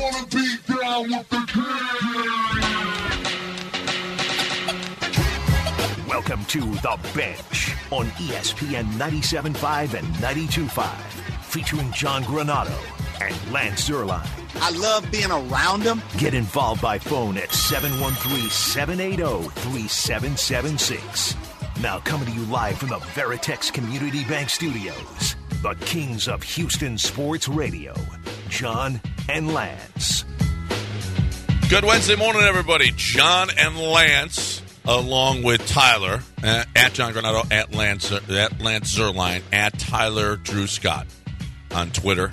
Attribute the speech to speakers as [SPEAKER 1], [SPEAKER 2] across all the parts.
[SPEAKER 1] wanna be down with the king.
[SPEAKER 2] Welcome to The Bench on ESPN 97.5 and 92.5, featuring John Granado and Lance Zierlein.
[SPEAKER 3] I love being around him.
[SPEAKER 2] Get involved by phone at 713-780-3776. Now coming to you live from the Veritex Community Bank Studios, the kings of Houston Sports Radio, John and Lance.
[SPEAKER 4] Good Wednesday morning, everybody. John and Lance, along with Tyler, at John Granado, at Lance Zierlein, at Tyler Drew Scott on Twitter.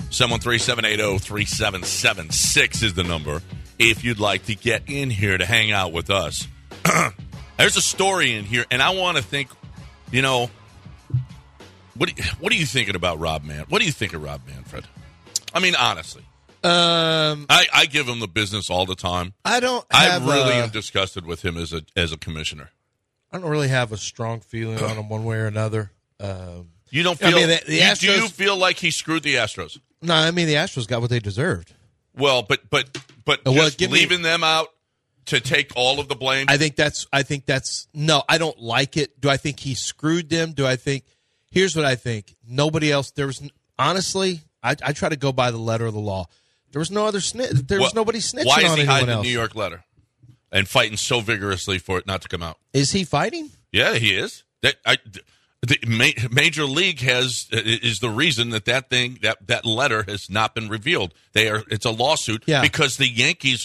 [SPEAKER 4] 713-780-3776 is the number if you'd like to get in here to hang out with us. There's a story in here, and I want to think, what are you thinking about Rob Manfred? What do you think of Rob Manfred? I mean, honestly. I give him the business all the time.
[SPEAKER 5] I
[SPEAKER 4] really am disgusted with him as a commissioner.
[SPEAKER 5] I don't really have a strong feeling on him one way or another.
[SPEAKER 4] You don't feel?
[SPEAKER 5] I mean, the Astros,
[SPEAKER 4] do you feel like he screwed the Astros?
[SPEAKER 5] No, I mean the Astros got what they deserved.
[SPEAKER 4] Well, but just leaving them out to take all of the blame.
[SPEAKER 5] I think that's no. I don't like it. Do I think he screwed them? Here's what I think. Nobody else. Honestly, I try to go by the letter of the law. There was no other snitch. There was nobody snitching on anyone else.
[SPEAKER 4] Why is he hiding the New York letter and fighting so vigorously for it not to come out?
[SPEAKER 5] Is he fighting?
[SPEAKER 4] Yeah, he is. The Major League is the reason that letter has not been revealed. It's a lawsuit because the Yankees'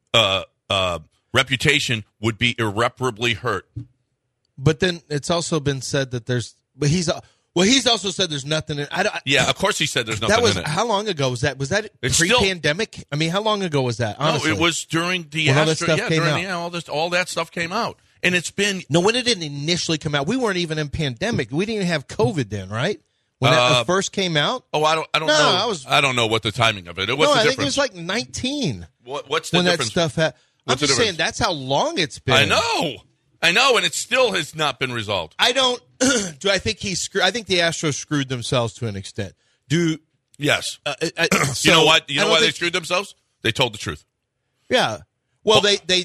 [SPEAKER 4] reputation would be irreparably hurt.
[SPEAKER 5] But then it's also been said that he's also said there's nothing in it.
[SPEAKER 4] Yeah, of course he said there's nothing in it.
[SPEAKER 5] How long ago was that? Was that pre-pandemic? I mean, how long ago was that? Honestly?
[SPEAKER 4] No, it was during the
[SPEAKER 5] all that stuff came out.
[SPEAKER 4] All that stuff came out. And it's been...
[SPEAKER 5] No, when it didn't initially come out, we weren't even in pandemic. We didn't even have COVID then, right? When that first came out?
[SPEAKER 4] Oh, I don't know. I don't know what the timing of it. What's the difference?
[SPEAKER 5] I think it was like 19.
[SPEAKER 4] What's the
[SPEAKER 5] when
[SPEAKER 4] difference?
[SPEAKER 5] That stuff I'm just saying that's how long it's been.
[SPEAKER 4] I know, and it still has not been resolved.
[SPEAKER 5] I don't... Do I think I think the Astros screwed themselves to an extent.
[SPEAKER 4] Yes.
[SPEAKER 5] So,
[SPEAKER 4] you know what? You know why they screwed themselves? They told the truth.
[SPEAKER 5] Yeah. Well,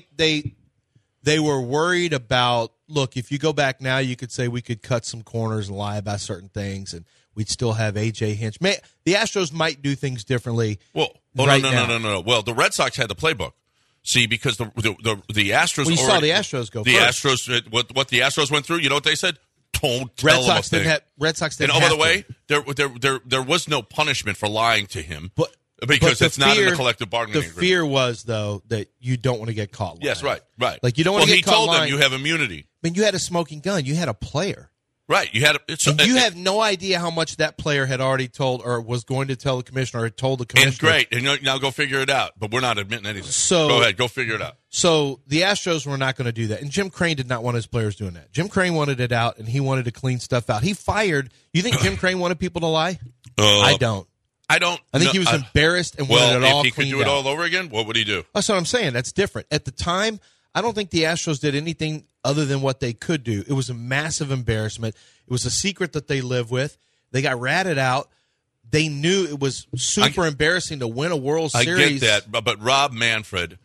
[SPEAKER 5] they were worried about, look, if you go back now, you could say we could cut some corners and lie about certain things, and we'd still have A.J. Hinch. The Astros might do things differently.
[SPEAKER 4] Well, no. Well, the Red Sox had the playbook. See, because the Astros...
[SPEAKER 5] Well, you saw the Astros go first.
[SPEAKER 4] Astros, what the Astros went through, you know what they said? Don't tell them a thing.
[SPEAKER 5] Red Sox didn't
[SPEAKER 4] have to.
[SPEAKER 5] And
[SPEAKER 4] by the way, there was no punishment for lying to him. Because it's not in the collective bargaining agreement.
[SPEAKER 5] The fear was, though, that you don't want to get caught lying.
[SPEAKER 4] Yes, right.
[SPEAKER 5] Like, you don't want to get caught lying.
[SPEAKER 4] Well, he told them you have immunity.
[SPEAKER 5] I mean, you had a smoking gun. You had a player.
[SPEAKER 4] Right. You
[SPEAKER 5] have no idea how much that player had already told or was going to tell the commissioner or had told the commissioner.
[SPEAKER 4] And great. And now go figure it out. But we're not admitting anything. So go ahead. Go figure it out.
[SPEAKER 5] So the Astros were not going to do that. And Jim Crane did not want his players doing that. Jim Crane wanted it out, and he wanted to clean stuff out. He fired. You think Jim Crane wanted people to lie? I don't. I think he was embarrassed and wanted it all cleaned out.
[SPEAKER 4] If he could do it all over again, what would he do?
[SPEAKER 5] That's what I'm saying. That's different. At the time, I don't think the Astros did anything other than what they could do. It was a massive embarrassment. It was a secret that they lived with. They got ratted out. They knew it was super embarrassing to win a World Series.
[SPEAKER 4] I get that, but Rob Manfred,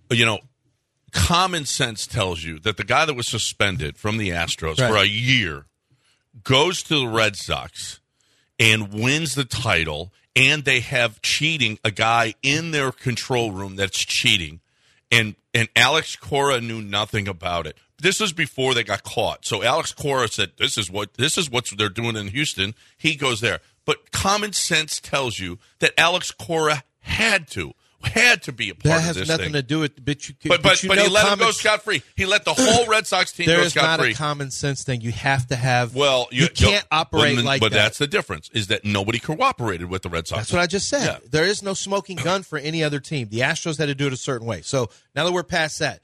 [SPEAKER 4] common sense tells you that the guy that was suspended from the Astros for a year goes to the Red Sox and wins the title, and they have a guy in their control room that's cheating, and Alex Cora knew nothing about it. This was before they got caught. So Alex Cora said, this is what they're doing in Houston. He goes there. But common sense tells you that Alex Cora had to be a part of this thing.
[SPEAKER 5] That has nothing to do with but he
[SPEAKER 4] let him go scot-free. He let the whole Red Sox team go scot-free.
[SPEAKER 5] There is not a common sense thing. You have to have.
[SPEAKER 4] Well,
[SPEAKER 5] you can't operate like that.
[SPEAKER 4] But that's the difference, is that nobody cooperated with the Red Sox.
[SPEAKER 5] That's what I just said.
[SPEAKER 4] Yeah.
[SPEAKER 5] There is no smoking gun for any other team. The Astros had to do it a certain way. So now that we're past that,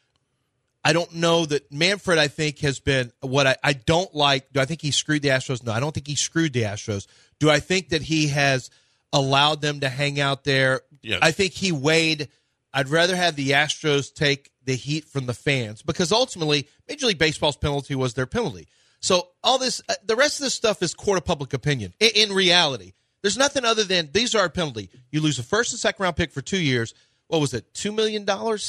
[SPEAKER 5] I don't know that Manfred, I think, has been what I don't like. Do I think he screwed the Astros? No, I don't think he screwed the Astros. Do I think that he has allowed them to hang out there?
[SPEAKER 4] Yes.
[SPEAKER 5] I think he weighed, I'd rather have the Astros take the heat from the fans, because ultimately Major League Baseball's penalty was their penalty. So all this, the rest of this stuff is court of public opinion. In reality, There's nothing other than these are a penalty. You lose a first and second round pick for 2 years. What was it? $2 million?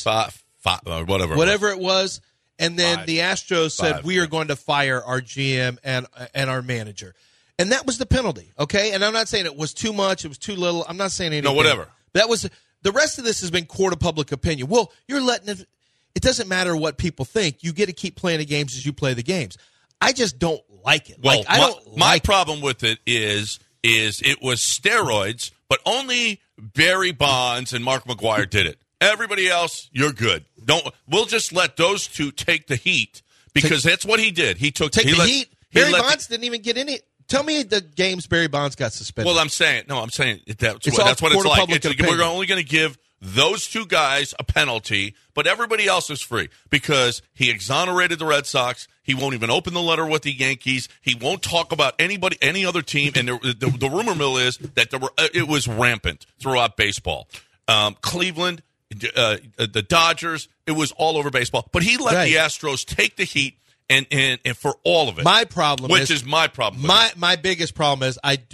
[SPEAKER 4] Whatever
[SPEAKER 5] it was. And then the Astros said, we are going to fire our GM and our manager. And that was the penalty, okay? And I'm not saying it was too much, it was too little. I'm not saying anything.
[SPEAKER 4] No, whatever.
[SPEAKER 5] That was the rest of this has been court of public opinion. Well, you're letting it doesn't matter what people think. You get to keep playing the games as you play the games. I just don't like it.
[SPEAKER 4] Well, my
[SPEAKER 5] like
[SPEAKER 4] problem with it is it was steroids, but only Barry Bonds and Mark McGwire did it. Everybody else, you're good. We'll just let those two take the heat because that's what he did. He took
[SPEAKER 5] the heat. Barry Bonds didn't even get any. Tell me the games Barry Bonds got suspended.
[SPEAKER 4] Well, I'm saying that's what it's like. We're only going to give those two guys a penalty, but everybody else is free because he exonerated the Red Sox. He won't even open the letter with the Yankees. He won't talk about any other team. And the rumor mill is that it was rampant throughout baseball. Cleveland. The Dodgers, it was all over baseball. But he let the Astros take the heat and for all of it.
[SPEAKER 5] My problem
[SPEAKER 4] is my problem.
[SPEAKER 5] My biggest problem is I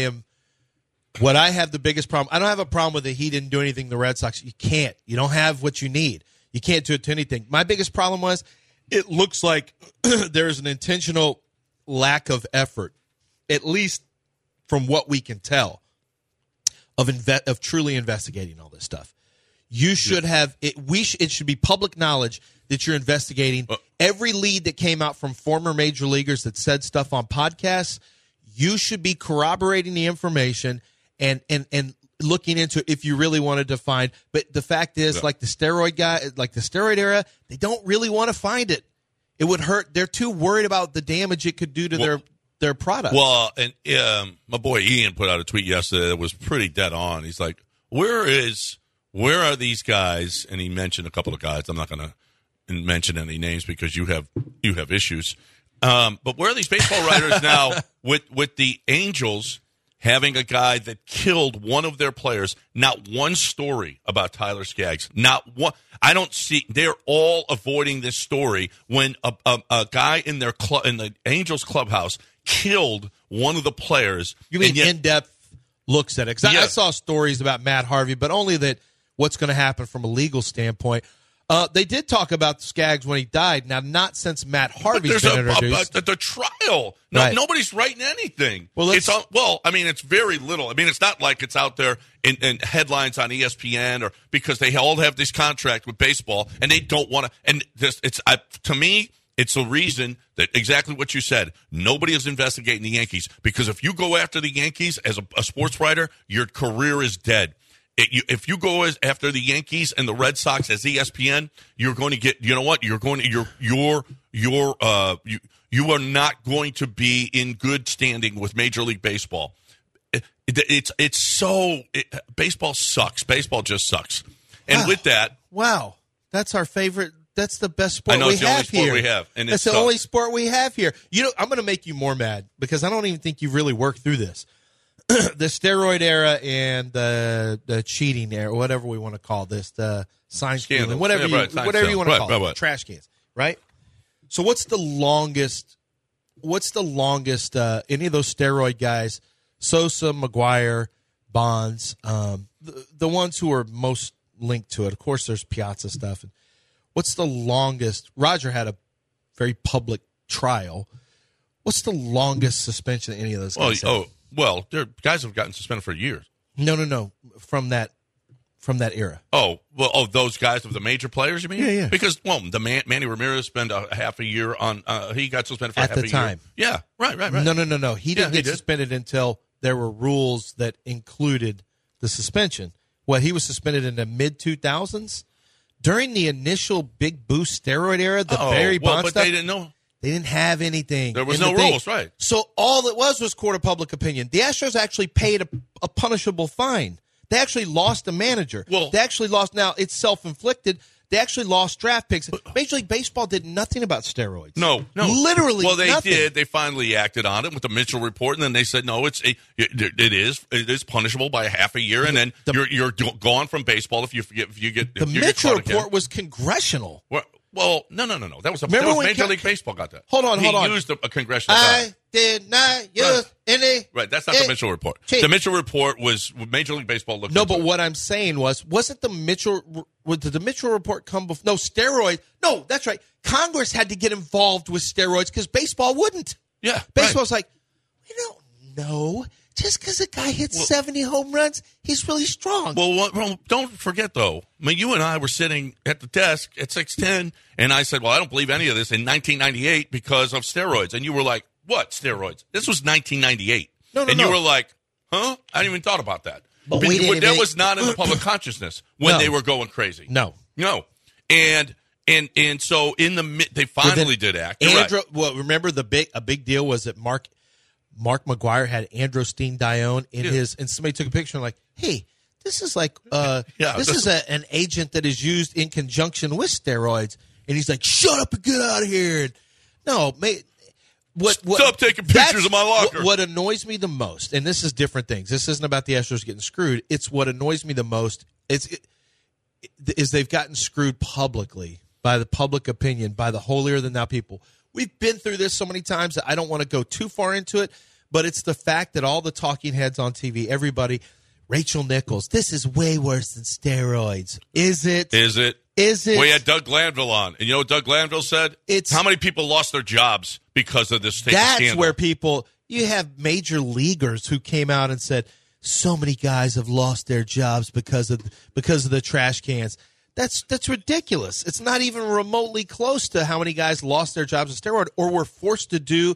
[SPEAKER 5] have the biggest problem. I don't have a problem with the Heat didn't do anything to the Red Sox. You can't. You don't have what you need. You can't do it to anything. My biggest problem was it looks like there is an intentional lack of effort, at least from what we can tell, of truly investigating all this stuff. You should have it. It should be public knowledge that you're investigating every lead that came out from former major leaguers that said stuff on podcasts. You should be corroborating the information and looking into if you really wanted to find. But the fact is, like the steroid era, they don't really want to find it. It would hurt. They're too worried about the damage it could do to their product.
[SPEAKER 4] Well, and my boy Ian put out a tweet yesterday that was pretty dead on. He's like, where are these guys? And he mentioned a couple of guys. I'm not going to mention any names because you have issues. But where are these baseball writers now with the Angels having a guy that killed one of their players? Not one story about Tyler Skaggs. Not one. I don't see. They're all avoiding this story when a guy in their in the Angels clubhouse killed one of the players.
[SPEAKER 5] You mean in-depth looks at it? Because I saw stories about Matt Harvey, but only that. What's going to happen from a legal standpoint. They did talk about Skaggs when he died. Now, not since Matt Harvey's been introduced.
[SPEAKER 4] The trial. No, nobody's writing anything. Well, it's very little. I mean, it's not like it's out there in headlines on ESPN or because they all have this contract with baseball and they don't want to. And to me, it's a reason that exactly what you said. Nobody is investigating the Yankees because if you go after the Yankees as a sports writer, your career is dead. If you go after the Yankees and the Red Sox as ESPN, you're going to get. You know what? You are not going to be in good standing with Major League Baseball. Baseball sucks. Baseball just sucks. And with that,
[SPEAKER 5] wow, that's our favorite. That's the best sport
[SPEAKER 4] we have here.
[SPEAKER 5] That's the only sport we have here. I'm going to make you more mad because I don't even think you've really worked through this. The steroid era and the cheating era, whatever we want to call this, the sign stealing, whatever you want to call it, trash cans, right? So what's the longest any of those steroid guys, Sosa, McGwire, Bonds, the ones who are most linked to it? Of course, there's Piazza stuff. And what's the longest? Roger had a very public trial. What's the longest suspension any of those guys had?
[SPEAKER 4] Well, there guys have gotten suspended for years.
[SPEAKER 5] No. From that era.
[SPEAKER 4] Those guys of the major players, you mean?
[SPEAKER 5] Yeah.
[SPEAKER 4] Because Manny Ramirez spent a half a year on. He got suspended for
[SPEAKER 5] at
[SPEAKER 4] half a year.
[SPEAKER 5] the time.
[SPEAKER 4] Yeah, right.
[SPEAKER 5] No. He didn't get suspended until there were rules that included the suspension. Well, he was suspended in the mid 2000s during the initial big boost steroid era. The Barry Bonds stuff.
[SPEAKER 4] But they didn't know.
[SPEAKER 5] They didn't have anything.
[SPEAKER 4] There was no rules, right?
[SPEAKER 5] So all it was court of public opinion. The Astros actually paid a punishable fine. They actually lost a manager. They actually lost. Now, it's self-inflicted. They actually lost draft picks. Major League Baseball did nothing about steroids.
[SPEAKER 4] No.
[SPEAKER 5] Literally
[SPEAKER 4] Well, they
[SPEAKER 5] nothing.
[SPEAKER 4] did. They finally acted on it with the Mitchell report, and then they said, no, it is punishable by a half a year, and then you're gone from baseball if you get
[SPEAKER 5] the Mitchell report was congressional.
[SPEAKER 4] Well, no. That was Major League Baseball got that.
[SPEAKER 5] Hold on.
[SPEAKER 4] He used a congressional guy.
[SPEAKER 5] I did not use any.
[SPEAKER 4] Right, that's not the Mitchell Report. The Mitchell Report was Major League Baseball looked into.
[SPEAKER 5] No, but what I'm saying wasn't the Mitchell? Did the Mitchell Report come before? No, steroids. No, that's right. Congress had to get involved with steroids because baseball wouldn't.
[SPEAKER 4] Yeah,
[SPEAKER 5] baseball's like, we don't know. Just because a guy hits 70 home runs, he's really strong.
[SPEAKER 4] Well, don't forget, though. I mean, you and I were sitting at the desk at 610, and I said, well, I don't believe any of this in 1998 because of steroids. And you were like, what, steroids? This was 1998.
[SPEAKER 5] No.
[SPEAKER 4] You were like, huh? I didn't even thought about that.
[SPEAKER 5] But
[SPEAKER 4] that was not in the public consciousness when they were going crazy.
[SPEAKER 5] No.
[SPEAKER 4] And so they finally did act.
[SPEAKER 5] Well, remember a big deal was that Mark McGuire had androstenedione in his, and somebody took a picture and like, hey, this is like, an agent that is used in conjunction with steroids, and he's like, shut up and get out of here. No, mate.
[SPEAKER 4] Stop taking pictures of my locker.
[SPEAKER 5] What annoys me the most, and this is different things. This isn't about the Astros getting screwed. It's what annoys me the most. Is they've gotten screwed publicly by the public opinion, by the holier-than-thou people. We've been through this so many times that I don't want to go too far into it, but it's the fact that all the talking heads on TV, everybody, Rachel Nichols, this is way worse than steroids. Is it? We had Doug Glanville on, and you know what Doug Glanville said? How many people lost their jobs because of this scandal? That's where you have major leaguers who came out and said, so many guys have lost their jobs because of the trash cans. That's ridiculous. It's not even remotely close to how many guys lost their jobs with steroid or were forced to do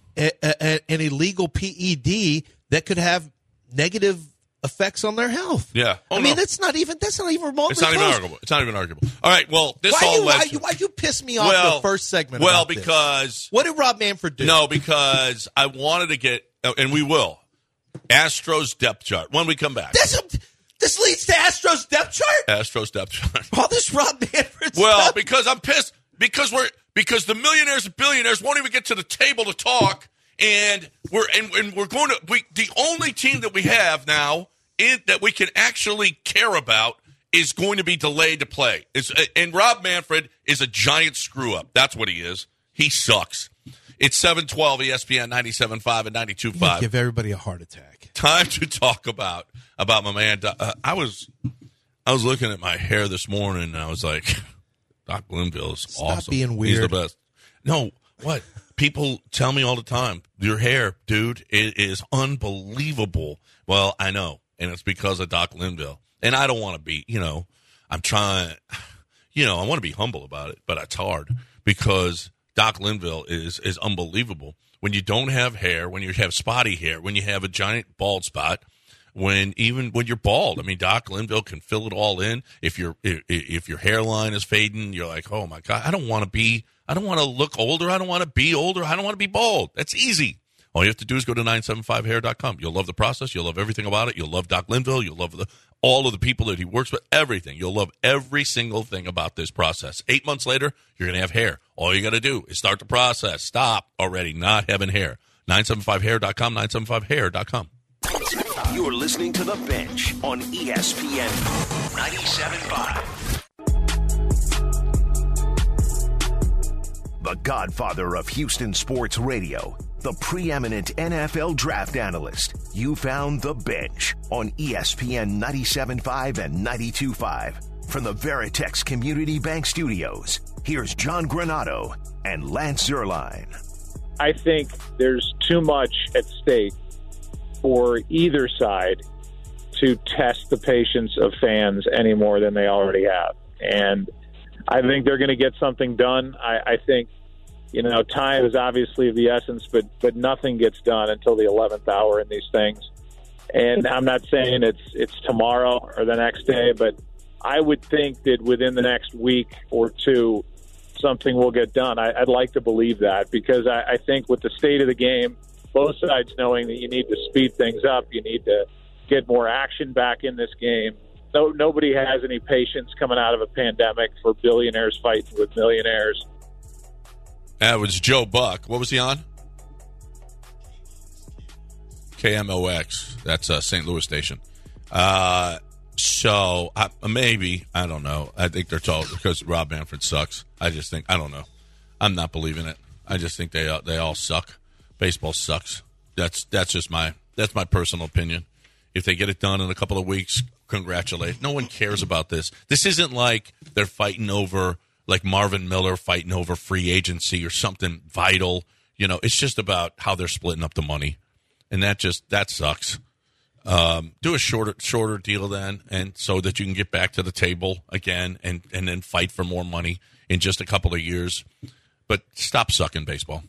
[SPEAKER 5] an illegal PED that could have negative effects on their health.
[SPEAKER 4] Yeah.
[SPEAKER 5] That's not even remotely
[SPEAKER 4] It's not
[SPEAKER 5] close.
[SPEAKER 4] even arguable. It's not even arguable. All right, well,
[SPEAKER 5] Why'd you piss me off the first segment?
[SPEAKER 4] Well, because
[SPEAKER 5] what did Rob Manfred do?
[SPEAKER 4] No, because I wanted to get, and we will, Astros depth chart when we come back.
[SPEAKER 5] This leads to Astros depth chart?
[SPEAKER 4] Astros depth chart.
[SPEAKER 5] All this Rob Manfred
[SPEAKER 4] Well,
[SPEAKER 5] stuff?
[SPEAKER 4] because I'm pissed. Because the millionaires and billionaires won't even get to the table to talk, and we're going to the only team that we have now that we can actually care about is going to be delayed to play. And Rob Manfred is a giant screw up. That's what he is. He sucks. It's 712 ESPN 97.5 and 92.5.
[SPEAKER 5] Give everybody a heart attack.
[SPEAKER 4] Time to talk about my man. I was looking at my hair this morning, and I was like, Doc Linville is awesome.
[SPEAKER 5] Stop being weird.
[SPEAKER 4] He's the best. No, what? People tell me all the time, your hair, dude, it is unbelievable. Well, I know, and it's because of Doc Linville. And I don't want to be, I'm trying, I want to be humble about it, but it's hard because Doc Linville is unbelievable. When you don't have hair, when you have spotty hair, when you have a giant bald spot, when you're bald, I mean, Doc Linville can fill it all in. If your hairline is fading, you're like, oh my God, I don't want to look older. I don't want to be older. I don't want to be bald. That's easy. All you have to do is go to 975hair.com. You'll love the process. You'll love everything about it. You'll love Doc Linville. You'll love all of the people that he works with, everything. You'll love every single thing about this process. 8 months later, you're going to have hair. All you got to do is start the process. Stop already not having hair. 975hair.com, 975hair.com.
[SPEAKER 2] You're listening to The Bench on ESPN 97.5. The godfather of Houston sports radio, the preeminent NFL draft analyst. You found The Bench on ESPN 97.5 and 92.5. From the Veritex Community Bank Studios, here's John Granato and Lance Zierlein.
[SPEAKER 6] I think there's too much at stake for either side to test the patience of fans any more than they already have. And I think they're going to get something done. I think, time is obviously of the essence, but nothing gets done until the 11th hour in these things. And I'm not saying it's tomorrow or the next day, but I would think that within the next week or two, something will get done. I'd like to believe that because I think with the state of the game, both sides knowing that you need to speed things up, you need to get more action back in this game. Nobody has any patience coming out of a pandemic for billionaires fighting with millionaires.
[SPEAKER 4] That was Joe Buck. What was he on? KMOX. That's a St. Louis station. So maybe, I don't know. I think they're told because Rob Manfred sucks. I just think, I don't know. I'm not believing it. I just think they all suck. Baseball sucks. That's just my personal opinion. If they get it done in a couple of weeks, congratulate. No one cares about this. This isn't like they're fighting over, like Marvin Miller fighting over free agency or something vital. It's just about how they're splitting up the money. And that sucks. Do a shorter deal then, and so that you can get back to the table again and then fight for more money in just a couple of years. But stop sucking baseball.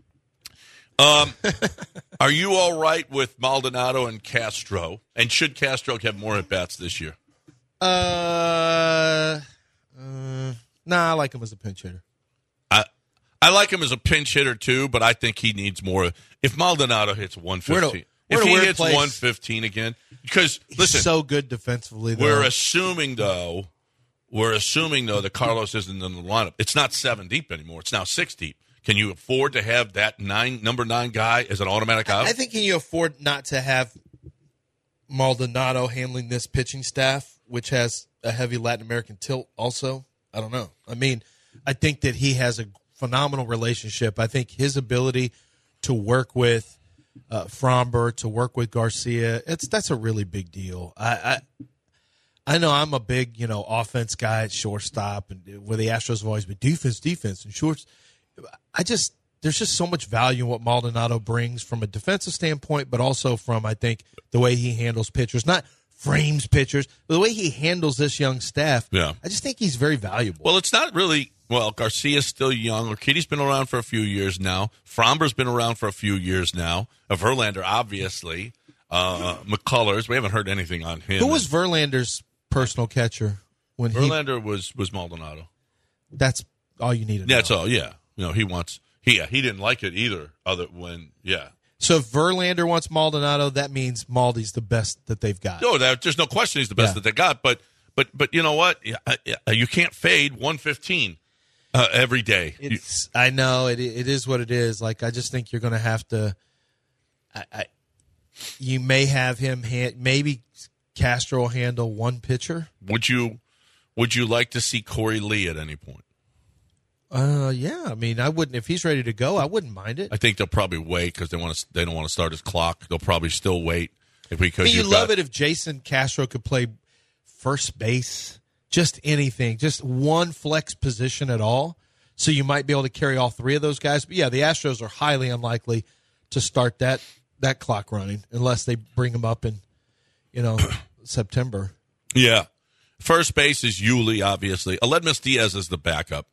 [SPEAKER 4] Are you all right with Maldonado and Castro? And should Castro have more at-bats this year?
[SPEAKER 5] Nah, I like him as a pinch hitter.
[SPEAKER 4] I like him as a pinch hitter, too, but I think he needs more. If Maldonado hits 115, if he hits 115 again, because, listen.
[SPEAKER 5] He's so good defensively, though.
[SPEAKER 4] We're assuming, though, that Carlos isn't in the lineup. It's not 7 deep anymore. It's now 6 deep. Can you afford to have that number 9 guy as an automatic out?
[SPEAKER 5] I think can you afford not to have Maldonado handling this pitching staff, which has a heavy Latin American tilt also? I don't know. I mean, I think that he has a phenomenal relationship. I think his ability to work with Fromber, to work with Garcia, that's a really big deal. I know I'm a big, offense guy at shortstop, and where the Astros have always been defense, and shorts. There's just so much value in what Maldonado brings from a defensive standpoint, but also from, I think, the way he handles pitchers, not frames pitchers, but the way he handles this young staff.
[SPEAKER 4] Yeah.
[SPEAKER 5] I just think he's very valuable.
[SPEAKER 4] Well, it's not really. Well, Garcia's still young. Urquidy's been around for a few years now. Fromber's been around for a few years now. Verlander, obviously. McCullers, we haven't heard anything on him.
[SPEAKER 5] Who was Verlander's personal catcher when
[SPEAKER 4] Verlander was Maldonado.
[SPEAKER 5] That's all you needed.
[SPEAKER 4] That's all. Yeah. He didn't like it either.
[SPEAKER 5] So if Verlander wants Maldonado, that means Maldi's the best that they've got.
[SPEAKER 4] No, there's no question he's the best that they got. But you know what? You can't fade 115 every day.
[SPEAKER 5] I know it is what it is. Like, I just think you're going to have to. You may have him maybe Castro will handle one pitcher.
[SPEAKER 4] Would you like to see Corey Lee at any point?
[SPEAKER 5] Yeah. I mean, I wouldn't if he's ready to go. I wouldn't mind it.
[SPEAKER 4] I think they'll probably wait because they don't want to start his clock. They'll probably still wait because
[SPEAKER 5] you love it if Jason Castro could play first base, just anything, just one flex position at all. So you might be able to carry all 3 of those guys. But yeah, the Astros are highly unlikely to start that clock running unless they bring him up in, September.
[SPEAKER 4] Yeah. First base is Yuli, obviously. Aledmus Diaz is the backup.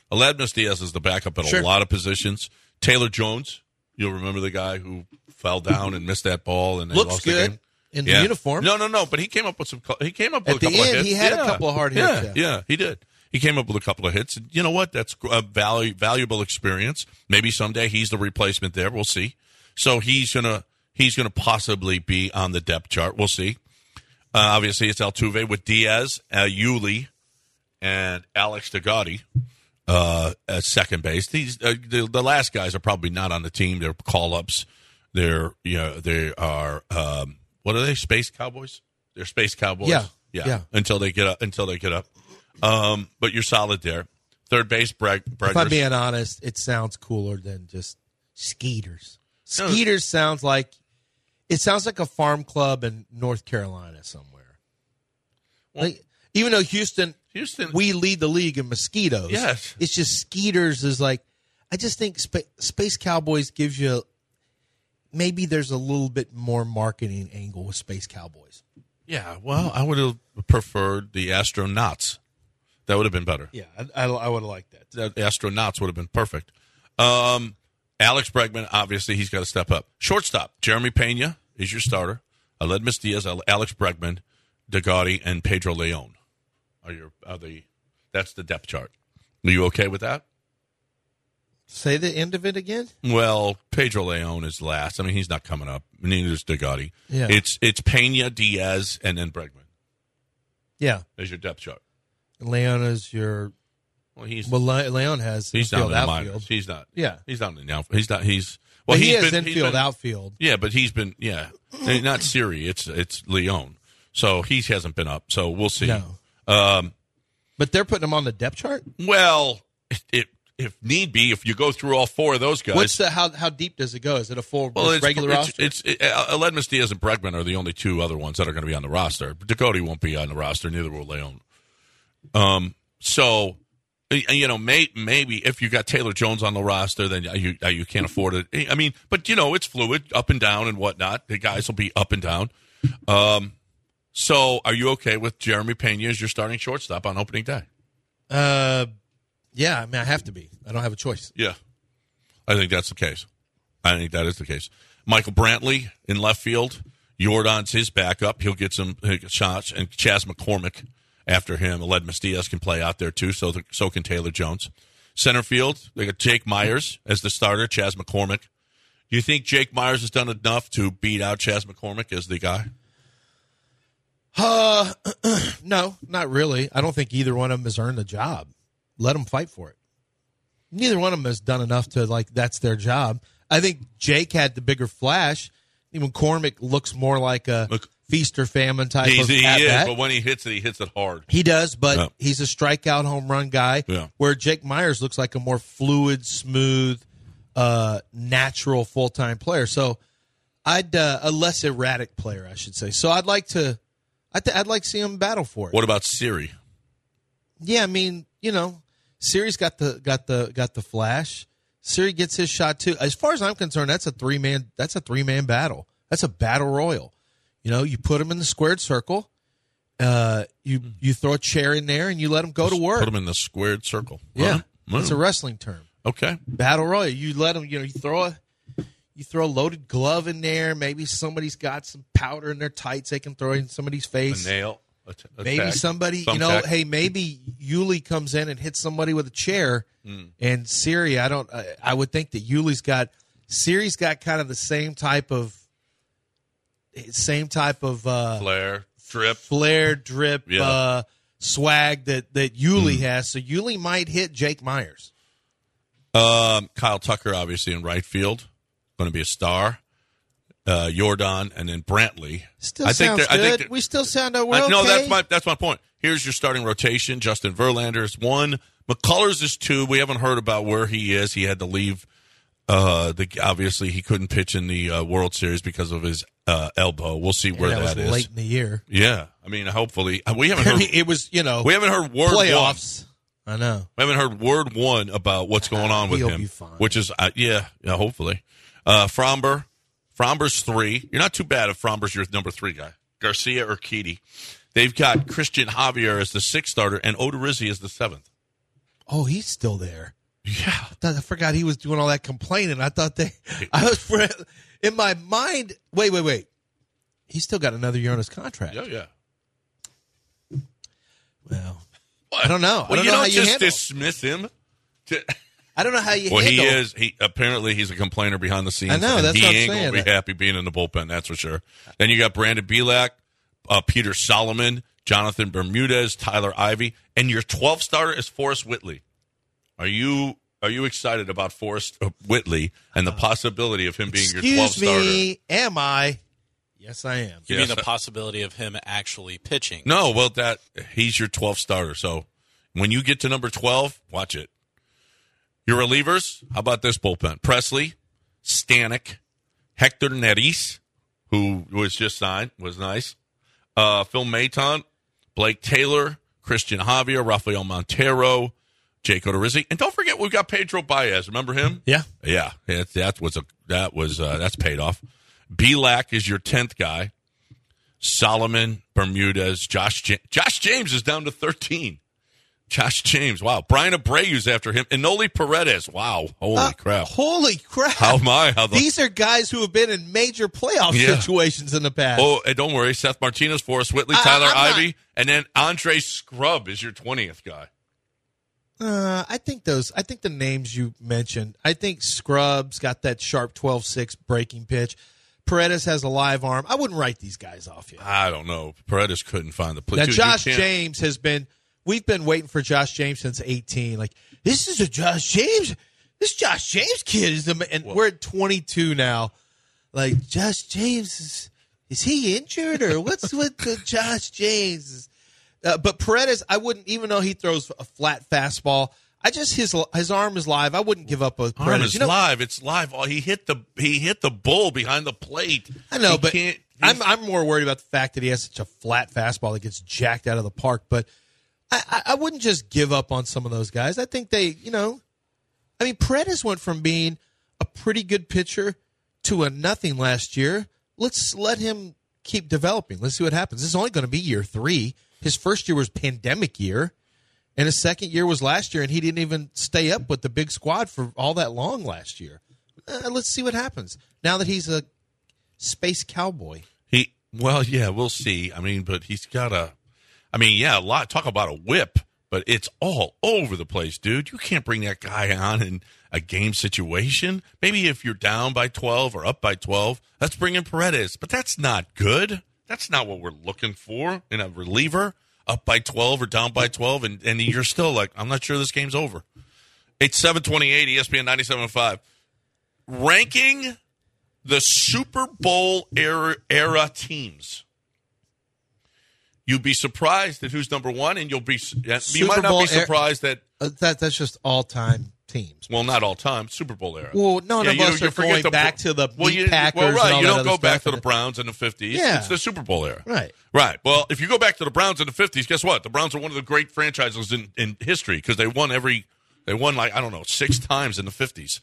[SPEAKER 4] At a lot of positions. Taylor Jones, you'll remember the guy who fell down and missed that ball and they
[SPEAKER 5] looks
[SPEAKER 4] lost
[SPEAKER 5] good
[SPEAKER 4] the game.
[SPEAKER 5] in the uniform.
[SPEAKER 4] No, but he came up with a couple of hits.
[SPEAKER 5] He had a couple of hard hits.
[SPEAKER 4] Yeah, he did. He came up with a couple of hits. And you know what? That's a valuable experience. Maybe someday he's the replacement there. We'll see. So he's gonna possibly be on the depth chart. We'll see. Obviously, it's Altuve with Diaz, Yuli, and Alex DeGaudy at second base. These the last guys are probably not on the team. They're call-ups. They are what are they? Space Cowboys? They're Space Cowboys. Yeah. Until they get up. But you're solid there. Third base, Breggers.
[SPEAKER 5] If I'm being honest, it sounds cooler than just Skeeters. Skeeters sounds like a farm club in North Carolina somewhere. Well, even though Houston, we lead the league in mosquitoes.
[SPEAKER 4] Yes,
[SPEAKER 5] it's just Skeeters is like. I just think Space Cowboys gives you. Maybe there's a little bit more marketing angle with Space Cowboys.
[SPEAKER 4] Yeah, well, I would have preferred the Astronauts. That would have been better.
[SPEAKER 5] Yeah, I would have liked that.
[SPEAKER 4] The Astronauts would have been perfect. Alex Bregman, obviously, he's got to step up. Shortstop, Jeremy Pena is your starter. Aledmus Diaz, Alex Bregman, DeGaudy, and Pedro Leon that's the depth chart. Are you okay with that?
[SPEAKER 5] Say the end of it again?
[SPEAKER 4] Well, Pedro Leon is last. I mean, he's not coming up. Neither is DeGaudy.
[SPEAKER 5] Yeah.
[SPEAKER 4] It's Pena, Diaz, and then Bregman.
[SPEAKER 5] Yeah.
[SPEAKER 4] As your depth chart.
[SPEAKER 5] Leon is your... Leon has infield outfield.
[SPEAKER 4] He's not.
[SPEAKER 5] Yeah.
[SPEAKER 4] He's not in the outfield. He's not.
[SPEAKER 5] He has infield outfield.
[SPEAKER 4] Yeah, but he's been. Yeah, not Siri. It's Leon. So he hasn't been up. So we'll see.
[SPEAKER 5] No. But they're putting him on the depth chart?
[SPEAKER 4] Well, if need be, if you go through all four of those guys.
[SPEAKER 5] What's how deep does it go? Is it a full regular roster?
[SPEAKER 4] Aledmus Diaz and Bregman are the only two other ones that are going to be on the roster. Ducote won't be on the roster. Neither will Leon. So, maybe if you got Taylor Jones on the roster, then you can't afford it. I mean, but, it's fluid, up and down and whatnot. The guys will be up and down. So are you okay with Jeremy Pena as your starting shortstop on opening day?
[SPEAKER 5] Yeah, I mean, I have to be. I don't have a choice.
[SPEAKER 4] Yeah. I think that's the case. I think that is the case. Michael Brantley in left field. Jordan's his backup. He'll get some shots. And Chas McCormick after him. Aledmus Diaz can play out there, too. So can Taylor Jones. Center field, they got Jake Myers as the starter, Chas McCormick. Do you think Jake Myers has done enough to beat out Chas McCormick as the guy?
[SPEAKER 5] No, not really. I don't think either one of them has earned the job. Let them fight for it. Neither one of them has done enough to, that's their job. I think Jake had the bigger flash. Even McCormick looks more like a feast or famine type of
[SPEAKER 4] He
[SPEAKER 5] at-bat.
[SPEAKER 4] is, but when he hits it hard.
[SPEAKER 5] He does, but he's a strikeout home run guy, where Jake Myers looks like a more fluid, smooth, natural full-time player. So a less erratic player, I should say. So I'd like to see him battle for it.
[SPEAKER 4] What about Siri?
[SPEAKER 5] Yeah, I mean, Siri's got the flash. Siri gets his shot too. As far as I'm concerned, that's a three-man battle. That's a battle royal. You put him in the squared circle. You throw a chair in there and you let him go to work.
[SPEAKER 4] Put him in the squared circle.
[SPEAKER 5] Yeah, it's a wrestling term.
[SPEAKER 4] Okay,
[SPEAKER 5] battle royal. You let him. You throw a loaded glove in there. Maybe somebody's got some powder in their tights. They can throw in somebody's face.
[SPEAKER 4] A nail.
[SPEAKER 5] Maybe
[SPEAKER 4] tag.
[SPEAKER 5] somebody,
[SPEAKER 4] Thumbtack.
[SPEAKER 5] hey, maybe Yuli comes in and hits somebody with a chair, and Siri, I would think that Siri's got kind of the same type of flare drip swag that Yuli has. So Yuli might hit Jake Myers.
[SPEAKER 4] Kyle Tucker, obviously in right field, going to be a star. Jordan and then Brantley.
[SPEAKER 5] Still sounds good. We still sound okay.
[SPEAKER 4] No, that's my point. Here's your starting rotation. Justin Verlander is 1. McCullers is 2. We haven't heard about where he is. He had to leave. Obviously, he couldn't pitch in the World Series because of his elbow. We'll see where that is.
[SPEAKER 5] Late in the year.
[SPEAKER 4] Yeah, I mean, hopefully we haven't heard.
[SPEAKER 5] It was we
[SPEAKER 4] haven't heard word
[SPEAKER 5] playoffs.
[SPEAKER 4] One.
[SPEAKER 5] I know.
[SPEAKER 4] We haven't heard word one about what's going on with
[SPEAKER 5] he'll
[SPEAKER 4] him.
[SPEAKER 5] Be fine.
[SPEAKER 4] Which is hopefully. Framber's 3. You're not too bad if Framber's your number 3 guy. Garcia or Urquidy. They've got Christian Javier as the 6th starter and Odorizzi as the 7th.
[SPEAKER 5] Oh, he's still there.
[SPEAKER 4] Yeah.
[SPEAKER 5] I forgot he was doing all that complaining. I thought in my mind, wait. He's still got another year on his contract.
[SPEAKER 4] Yeah.
[SPEAKER 5] Well, I don't know.
[SPEAKER 4] Well,
[SPEAKER 5] I don't know how you
[SPEAKER 4] just dismiss him.
[SPEAKER 5] I don't know how you
[SPEAKER 4] handle.
[SPEAKER 5] He
[SPEAKER 4] is. Apparently he's a complainer behind the scenes.
[SPEAKER 5] I know, that's
[SPEAKER 4] he
[SPEAKER 5] what I'm
[SPEAKER 4] ain't
[SPEAKER 5] saying.
[SPEAKER 4] Gonna be happy being in the bullpen, that's for sure. Then you got Brandon Bielak, Peter Solomon, Jonathan Bermudez, Tyler Ivey, and your 12th starter is Forrest Whitley. Are you excited about Forrest Whitley and the possibility of him being your 12th starter?
[SPEAKER 5] Excuse me, am I? Yes, I am.
[SPEAKER 7] You mean the possibility of him actually pitching?
[SPEAKER 4] No, well, he's your 12th starter. So when you get to number 12, watch it. Your relievers, how about this bullpen? Presley, Stanek, Hector Neris, who was just signed, was nice. Phil Maton, Blake Taylor, Christian Javier, Rafael Montero, Jake Odorizzi, and don't forget we've got Pedro Baez. Remember him?
[SPEAKER 5] Yeah.
[SPEAKER 4] That's paid off. Bielak is your 10th guy. Solomon, Bermudez, Josh James is down to 13. Josh James, wow. Brian Abreu's after him. And Noli Paredes, wow. Holy crap.
[SPEAKER 5] Holy crap.
[SPEAKER 4] How am I?
[SPEAKER 5] These are guys who have been in major playoff situations in the past.
[SPEAKER 4] Oh, and don't worry. Seth Martinez, Forrest Whitley, Tyler Ivey, and then Andre Scrub is your 20th guy.
[SPEAKER 5] I think the names you mentioned, I think Scrub's got that sharp 12-6 breaking pitch. Paredes has a live arm. I wouldn't write these guys off yet.
[SPEAKER 4] I don't know. Paredes couldn't find the play.
[SPEAKER 5] Now, Josh James has been... We've been waiting for Josh James since 18. Like, this is a Josh James. This Josh James kid is we're at 22 now. Like, Josh James is he injured or what's with Josh James? But Paredes, I wouldn't, even though he throws a flat fastball, his arm is live. I wouldn't give up with Paredes.
[SPEAKER 4] Arm is live. It's live. Oh, he hit the bull behind the plate.
[SPEAKER 5] I know, but I'm more worried about the fact that he has such a flat fastball that gets jacked out of the park. But I wouldn't just give up on some of those guys. I think Paredes went from being a pretty good pitcher to a nothing last year. Let's let him keep developing. Let's see what happens. This is only going to be year 3. His first year was pandemic year, and his second year was last year, and he didn't even stay up with the big squad for all that long last year. Let's see what happens now that he's a space cowboy.
[SPEAKER 4] We'll see. But he's got a lot. Talk about a whip, but it's all over the place, dude. You can't bring that guy on in a game situation. Maybe if you're down by 12 or up by 12, let's bring in Paredes. But that's not good. That's not what we're looking for in a reliever, up by 12 or down by 12, and you're still like, I'm not sure this game's over. It's 728, ESPN 97.5. Ranking the Super Bowl era teams. You'd be surprised at who's number one, and you might not be surprised that
[SPEAKER 5] that's just all-time teams.
[SPEAKER 4] Well, not all time. Super Bowl era.
[SPEAKER 5] Well, none of us are going back to the Packers.
[SPEAKER 4] Well, right.
[SPEAKER 5] And all
[SPEAKER 4] you
[SPEAKER 5] that
[SPEAKER 4] don't go back to
[SPEAKER 5] stuff.
[SPEAKER 4] the Browns in the 50s.
[SPEAKER 5] Yeah.
[SPEAKER 4] It's the Super Bowl era.
[SPEAKER 5] Right.
[SPEAKER 4] Right. Well, if you go back to the Browns in the 50s, guess what? The Browns are one of the great franchises in history because they won 6 times in the 50s.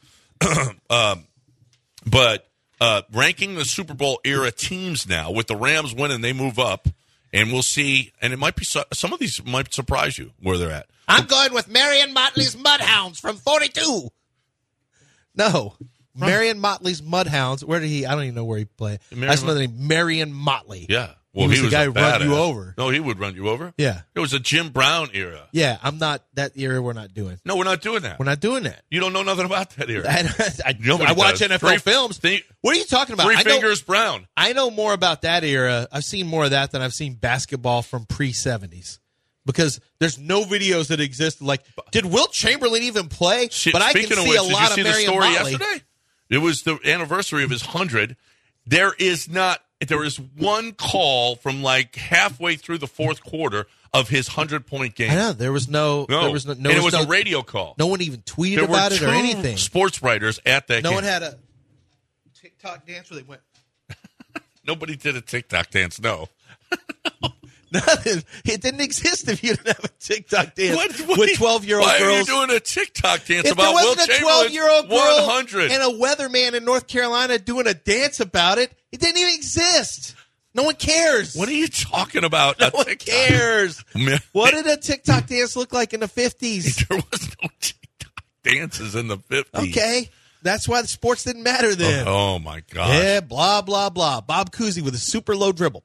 [SPEAKER 4] But ranking the Super Bowl era teams now, with the Rams winning, they move up, and we'll see. And it might be some of these might surprise you where they're at.
[SPEAKER 5] I'm going with Marion Motley's Mudhounds from 42. No. Marion Motley's Mudhounds. Where did he? I don't even know where he played. That's another name. Marion Motley.
[SPEAKER 4] Yeah. Well,
[SPEAKER 5] he was the guy who run you over.
[SPEAKER 4] No, he would run you over.
[SPEAKER 5] Yeah.
[SPEAKER 4] It was a Jim Brown era.
[SPEAKER 5] Yeah, I'm not that era. We're not doing.
[SPEAKER 4] No, we're not doing that.
[SPEAKER 5] We're not doing that.
[SPEAKER 4] You don't know nothing about that era.
[SPEAKER 5] I watch NFL films. What are you talking about?
[SPEAKER 4] Three Fingers Brown.
[SPEAKER 5] I know more about that era. I've seen more of that than I've seen basketball from pre-'70s. Because there's no videos that exist. Like, did Wilt Chamberlain even play? But I can see a lot of Marion Motley.
[SPEAKER 4] Yesterday? It was the anniversary of his 100. There is one call from like halfway through the fourth quarter of his 100-point game.
[SPEAKER 5] I know there was no.
[SPEAKER 4] And it was a radio call.
[SPEAKER 5] No one even tweeted about it or anything.
[SPEAKER 4] Sports writers at that game.
[SPEAKER 5] No one had a TikTok dance where they went.
[SPEAKER 4] Nobody did a TikTok dance. No.
[SPEAKER 5] Nothing. It didn't exist if you didn't have a TikTok dance with 12-year-old girls.
[SPEAKER 4] Why are you doing a TikTok dance
[SPEAKER 5] about
[SPEAKER 4] Wilt Chamberlain's
[SPEAKER 5] 12-year-old girl
[SPEAKER 4] 100
[SPEAKER 5] and a weatherman in North Carolina doing a dance about it? It didn't even exist. No one cares.
[SPEAKER 4] What are you talking about?
[SPEAKER 5] No one cares. What did a TikTok dance look like in the 50s?
[SPEAKER 4] There was no TikTok dances in the 50s.
[SPEAKER 5] Okay. That's why the sports didn't matter then.
[SPEAKER 4] Oh my God.
[SPEAKER 5] Yeah, blah, blah, blah. Bob Cousy with a super low dribble.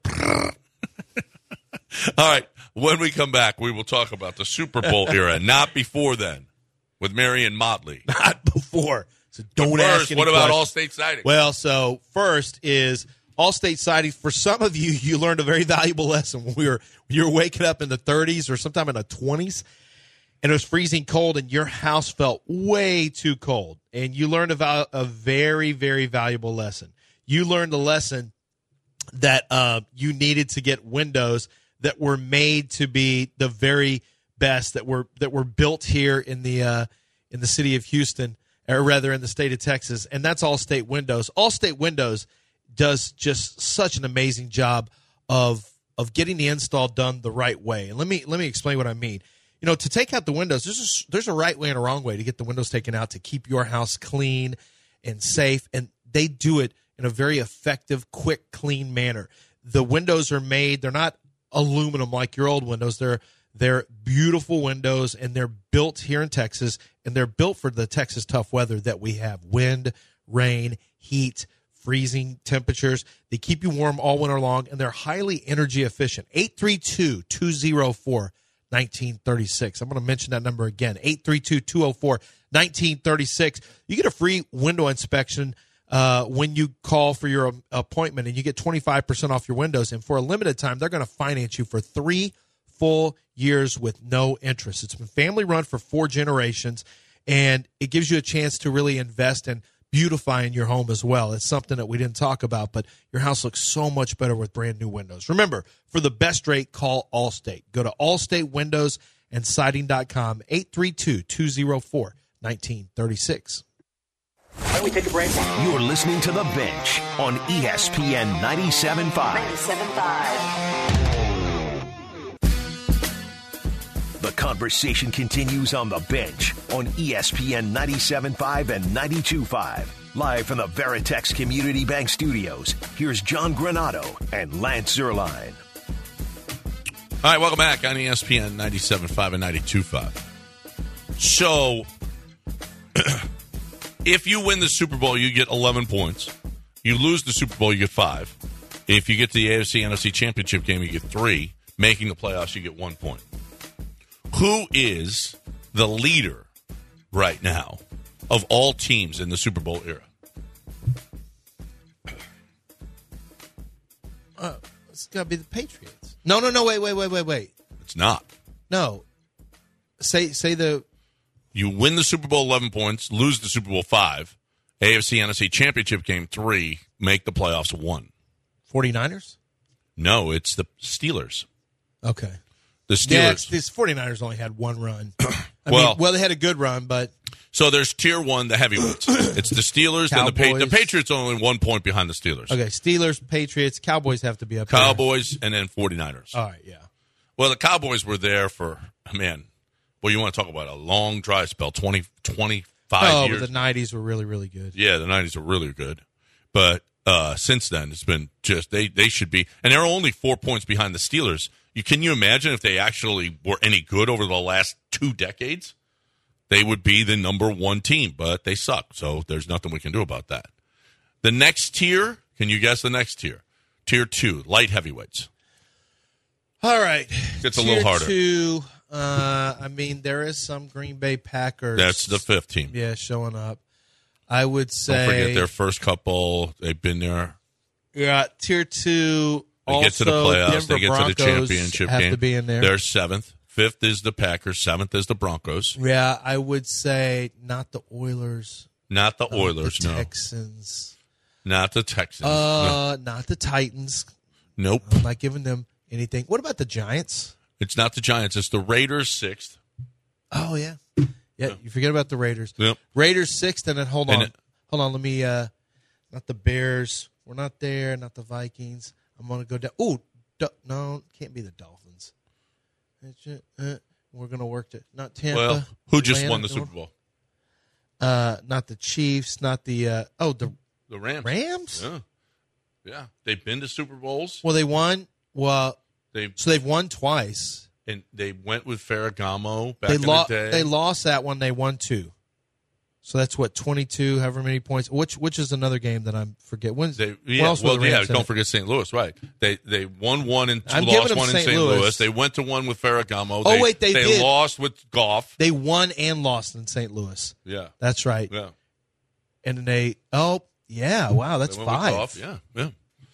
[SPEAKER 4] All right. When we come back, we will talk about the Super Bowl era, not before then, with Marion Motley.
[SPEAKER 5] Not before. So don't ask any
[SPEAKER 4] What about
[SPEAKER 5] questions.
[SPEAKER 4] Allstate Siding?
[SPEAKER 5] Well, so first is Allstate Siding. For some of you, you learned a very valuable lesson when you were waking up in the 30s or sometime in the 20s, and it was freezing cold, and your house felt way too cold. And you learned about a very, very valuable lesson. You learned the lesson that you needed to get windows that were made to be the very best, that were built here in the city of Houston, or rather in the state of Texas, and that's Allstate Windows. Allstate Windows does just such an amazing job of getting the install done the right way. And let me explain what I mean. You know, to take out the windows, there's a right way and a wrong way to get the windows taken out to keep your house clean and safe, and they do it in a very effective, quick, clean manner. The windows are made; they're not aluminum like your old windows. They're beautiful windows, and they're built here in Texas, and they're built for the Texas tough weather that we have: wind, rain, heat, freezing temperatures. They keep you warm all winter long, and they're highly energy efficient. 832-204-1936. I'm going to mention that number again, 832-204-1936. You get a free window inspection when you call for your appointment, and you get 25% off your windows. And for a limited time, they're going to finance you for 3 full years with no interest. It's been family run for 4 generations, and it gives you a chance to really invest and beautifying your home as well. It's something that we didn't talk about, but your house looks so much better with brand new windows. Remember, for the best rate, call Allstate. Go to allstatewindowsandsiding.com, 832-204-1936.
[SPEAKER 8] Why don't we take a break?
[SPEAKER 2] You're listening to The Bench on ESPN 97.5.
[SPEAKER 8] 97.5.
[SPEAKER 2] The conversation continues on The Bench on ESPN 97.5 and 92.5. Live from the Veritex Community Bank Studios, here's John Granato and Lance Zierlein.
[SPEAKER 4] All right, welcome back on ESPN 97.5 and 92.5. So, if you win the Super Bowl, you get 11 points. You lose the Super Bowl, you get 5. If you get to the AFC-NFC Championship game, you get 3. Making the playoffs, you get 1 point. Who is the leader right now of all teams in the Super Bowl era?
[SPEAKER 5] It's got to be the Patriots. No, wait.
[SPEAKER 4] It's not.
[SPEAKER 5] No. Say the...
[SPEAKER 4] You win the Super Bowl 11 points, lose the Super Bowl 5, AFC-NFC Championship game 3, make the playoffs 1.
[SPEAKER 5] 49ers?
[SPEAKER 4] No, it's the Steelers.
[SPEAKER 5] Okay.
[SPEAKER 4] The Steelers.
[SPEAKER 5] Yeah, these 49ers only had one run. I mean, they had a good run, but...
[SPEAKER 4] So there's tier 1, the heavyweights. It's the Steelers and the Patriots are only 1 point behind the Steelers.
[SPEAKER 5] Okay, Steelers, Patriots, Cowboys have to be up
[SPEAKER 4] Cowboys, and then 49ers.
[SPEAKER 5] All right, yeah.
[SPEAKER 4] Well, the Cowboys were there for, man, well, you want to talk about a long dry spell, 25 years.
[SPEAKER 5] But the 90s were really, really good.
[SPEAKER 4] Yeah, the 90s were really good. But since then, it's been just, they should be, and they're only 4 points behind the Steelers. Can you imagine if they actually were any good over the last 2 decades? They would be the number 1 team, but they suck, so there's nothing we can do about that. The next tier, can you guess the next tier? Tier 2, light heavyweights.
[SPEAKER 5] All right.
[SPEAKER 4] It's a little harder.
[SPEAKER 5] Tier 2, I mean, there is some Green Bay Packers.
[SPEAKER 4] That's the 5th team.
[SPEAKER 5] Yeah, showing up. I would say...
[SPEAKER 4] Don't forget their first couple. They've been there.
[SPEAKER 5] Yeah, Tier 2...
[SPEAKER 4] They get to the playoffs.
[SPEAKER 5] Denver
[SPEAKER 4] they get
[SPEAKER 5] Broncos
[SPEAKER 4] to the championship
[SPEAKER 5] have
[SPEAKER 4] game.
[SPEAKER 5] To be in there.
[SPEAKER 4] They're 7th. 5th is the Packers. 7th is the Broncos.
[SPEAKER 5] Yeah, I would say not the Oilers.
[SPEAKER 4] Not the Oilers,
[SPEAKER 5] the
[SPEAKER 4] no.
[SPEAKER 5] Texans.
[SPEAKER 4] Not the Texans. No.
[SPEAKER 5] Not the Titans.
[SPEAKER 4] Nope.
[SPEAKER 5] I'm not giving them anything. What about the Giants?
[SPEAKER 4] It's not the Giants. It's the Raiders, 6th.
[SPEAKER 5] Oh, yeah. Yeah, you forget about the Raiders.
[SPEAKER 4] Yep.
[SPEAKER 5] Raiders, 6th, and then hold on. Let me, not the Bears. We're not there. Not the Vikings. I'm going to go down. Oh, no, can't be the Dolphins. We're going to work to not Tampa.
[SPEAKER 4] Well, who just
[SPEAKER 5] Atlanta,
[SPEAKER 4] won the Super Bowl?
[SPEAKER 5] Not the Chiefs, not the
[SPEAKER 4] the Rams.
[SPEAKER 5] Rams?
[SPEAKER 4] Yeah. They've been to Super Bowls.
[SPEAKER 5] Well, they won. Well,
[SPEAKER 4] so
[SPEAKER 5] they've won twice.
[SPEAKER 4] And they went with Ferragamo back in
[SPEAKER 5] the
[SPEAKER 4] day.
[SPEAKER 5] They lost that one. They won 2. So that's what, 22, however many points. Which is another game that I'm forget. Don't
[SPEAKER 4] forget St. Louis, right? They won 1 and 2, lost 1 in St. Louis. They went to 1 with Ferragamo.
[SPEAKER 5] They did.
[SPEAKER 4] Lost with Goff.
[SPEAKER 5] They won and lost in St. Louis.
[SPEAKER 4] Yeah,
[SPEAKER 5] that's right.
[SPEAKER 4] Yeah,
[SPEAKER 5] and then wow, that's 5.
[SPEAKER 4] Yeah.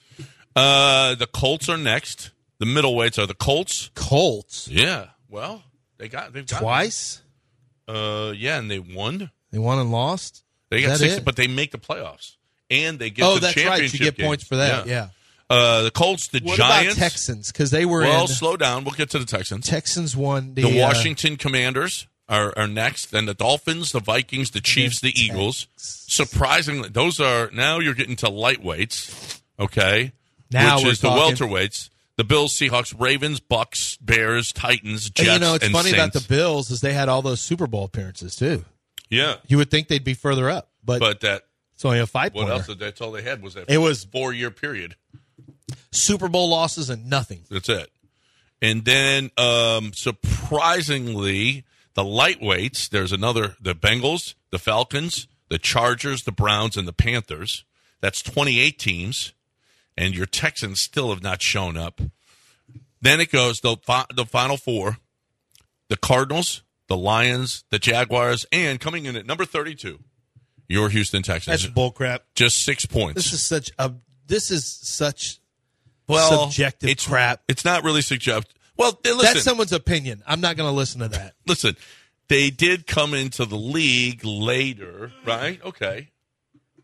[SPEAKER 4] The Colts are next. The middleweights are the Colts.
[SPEAKER 5] Colts.
[SPEAKER 4] Yeah. Well, they've got
[SPEAKER 5] twice.
[SPEAKER 4] Yeah, and they won.
[SPEAKER 5] They won and lost.
[SPEAKER 4] They got 6, but they make the playoffs, and they get to the championship.
[SPEAKER 5] Oh, that's right. You get points for that. Yeah.
[SPEAKER 4] The Colts, the
[SPEAKER 5] what
[SPEAKER 4] Giants,
[SPEAKER 5] about Texans, because they were.
[SPEAKER 4] Well, slow down. We'll get to the Texans.
[SPEAKER 5] Texans won
[SPEAKER 4] the Washington Commanders are next. Then the Dolphins, the Vikings, the Chiefs, the Eagles. Surprisingly, those are now you're getting to lightweights. Okay,
[SPEAKER 5] now
[SPEAKER 4] which
[SPEAKER 5] we're
[SPEAKER 4] is
[SPEAKER 5] talking.
[SPEAKER 4] the welterweights. The Bills, Seahawks, Ravens, Bucks, Bears, Titans, Jets,
[SPEAKER 5] and it's funny
[SPEAKER 4] Saints.
[SPEAKER 5] about the Bills is they had all those Super Bowl appearances too.
[SPEAKER 4] Yeah,
[SPEAKER 5] you would think they'd be further up, but
[SPEAKER 4] that
[SPEAKER 5] it's only a 5-pointer.
[SPEAKER 4] What else? That's all they had was that.
[SPEAKER 5] It was
[SPEAKER 4] 4-year period.
[SPEAKER 5] Super Bowl losses and nothing.
[SPEAKER 4] That's it. And then surprisingly, the lightweights. There's the Bengals, the Falcons, the Chargers, the Browns, and the Panthers. That's 28 teams, and your Texans still have not shown up. Then it goes the final 4: the Cardinals, the Lions, the Jaguars, and coming in at number 32, your Houston Texans.
[SPEAKER 5] That's bullcrap.
[SPEAKER 4] Just 6 points.
[SPEAKER 5] This is such subjective crap.
[SPEAKER 4] It's not really subjective. Well, listen.
[SPEAKER 5] That's someone's opinion. I'm not going to listen to that.
[SPEAKER 4] Listen, they did come into the league later, right? Okay.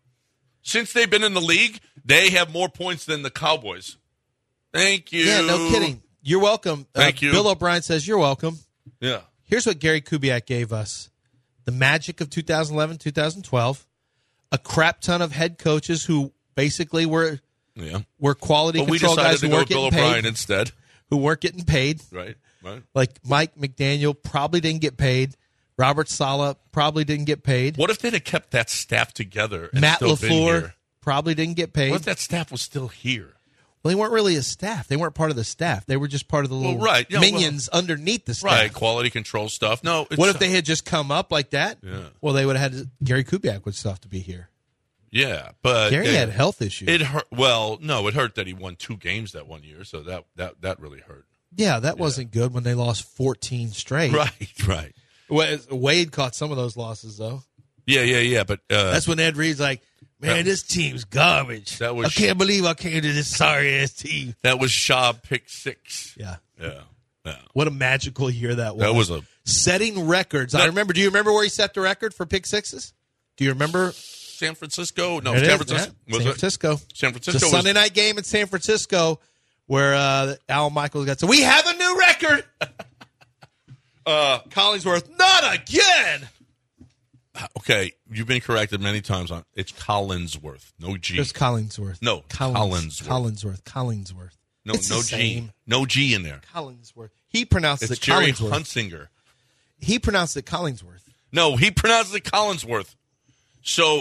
[SPEAKER 4] Since they've been in the league, they have more points than the Cowboys. Thank you.
[SPEAKER 5] Yeah, no kidding. You're welcome.
[SPEAKER 4] Thank you.
[SPEAKER 5] Bill O'Brien says you're welcome.
[SPEAKER 4] Yeah.
[SPEAKER 5] Here's what Gary Kubiak gave us. The magic of 2011, 2012. A crap ton of head coaches who basically were quality
[SPEAKER 4] But we
[SPEAKER 5] control
[SPEAKER 4] decided
[SPEAKER 5] guys
[SPEAKER 4] to
[SPEAKER 5] who
[SPEAKER 4] go
[SPEAKER 5] weren't
[SPEAKER 4] with Bill
[SPEAKER 5] getting
[SPEAKER 4] O'Brien
[SPEAKER 5] paid.
[SPEAKER 4] instead.
[SPEAKER 5] Who weren't getting paid.
[SPEAKER 4] Right.
[SPEAKER 5] Like Mike McDaniel probably didn't get paid. Robert Saleh probably didn't get paid.
[SPEAKER 4] What if they'd have kept that staff together and
[SPEAKER 5] Matt
[SPEAKER 4] still been
[SPEAKER 5] LaFleur
[SPEAKER 4] here?
[SPEAKER 5] probably didn't get paid.
[SPEAKER 4] What if that staff was still here?
[SPEAKER 5] Well, they weren't really a staff. They weren't part of the staff. They were just part of the little minions underneath the staff.
[SPEAKER 4] Right, quality control stuff. No.
[SPEAKER 5] What if they had just come up like that?
[SPEAKER 4] Yeah.
[SPEAKER 5] Well, they would have had Gary Kubiak would still have to be here.
[SPEAKER 4] Yeah, but
[SPEAKER 5] Gary had health issues.
[SPEAKER 4] It hurt. Well, no, it hurt that he won 2 games that one year, so that really hurt.
[SPEAKER 5] Yeah, that wasn't good when they lost 14 straight.
[SPEAKER 4] Right.
[SPEAKER 5] Wade caught some of those losses, though.
[SPEAKER 4] Yeah. But
[SPEAKER 5] that's when Ed Reed's like, man, this team's garbage. I can't believe I came to this sorry-ass team.
[SPEAKER 4] That was Schaub pick 6.
[SPEAKER 5] Yeah.
[SPEAKER 4] Yeah.
[SPEAKER 5] What a magical year that was.
[SPEAKER 4] That was
[SPEAKER 5] setting records. I remember. Do you remember where he set the record for pick sixes? Do you remember?
[SPEAKER 4] San Francisco? No,
[SPEAKER 5] San
[SPEAKER 4] Francisco.
[SPEAKER 5] San Francisco.
[SPEAKER 4] San Francisco.
[SPEAKER 5] It's a Sunday night game in San Francisco where Al Michaels got. So we have a new record. Collinsworth, not again.
[SPEAKER 4] Okay, you've been corrected many times on it's Collinsworth, no G.
[SPEAKER 5] It's Collinsworth.
[SPEAKER 4] No, Collinsworth.
[SPEAKER 5] Collinsworth.
[SPEAKER 4] No,
[SPEAKER 5] it's
[SPEAKER 4] no
[SPEAKER 5] the
[SPEAKER 4] G.
[SPEAKER 5] same.
[SPEAKER 4] No G in there.
[SPEAKER 5] Collinsworth. He pronounces
[SPEAKER 4] It's
[SPEAKER 5] it
[SPEAKER 4] Jerry
[SPEAKER 5] Collinsworth.
[SPEAKER 4] Hunsinger.
[SPEAKER 5] He pronounced it Collinsworth.
[SPEAKER 4] No, he pronounces it Collinsworth. So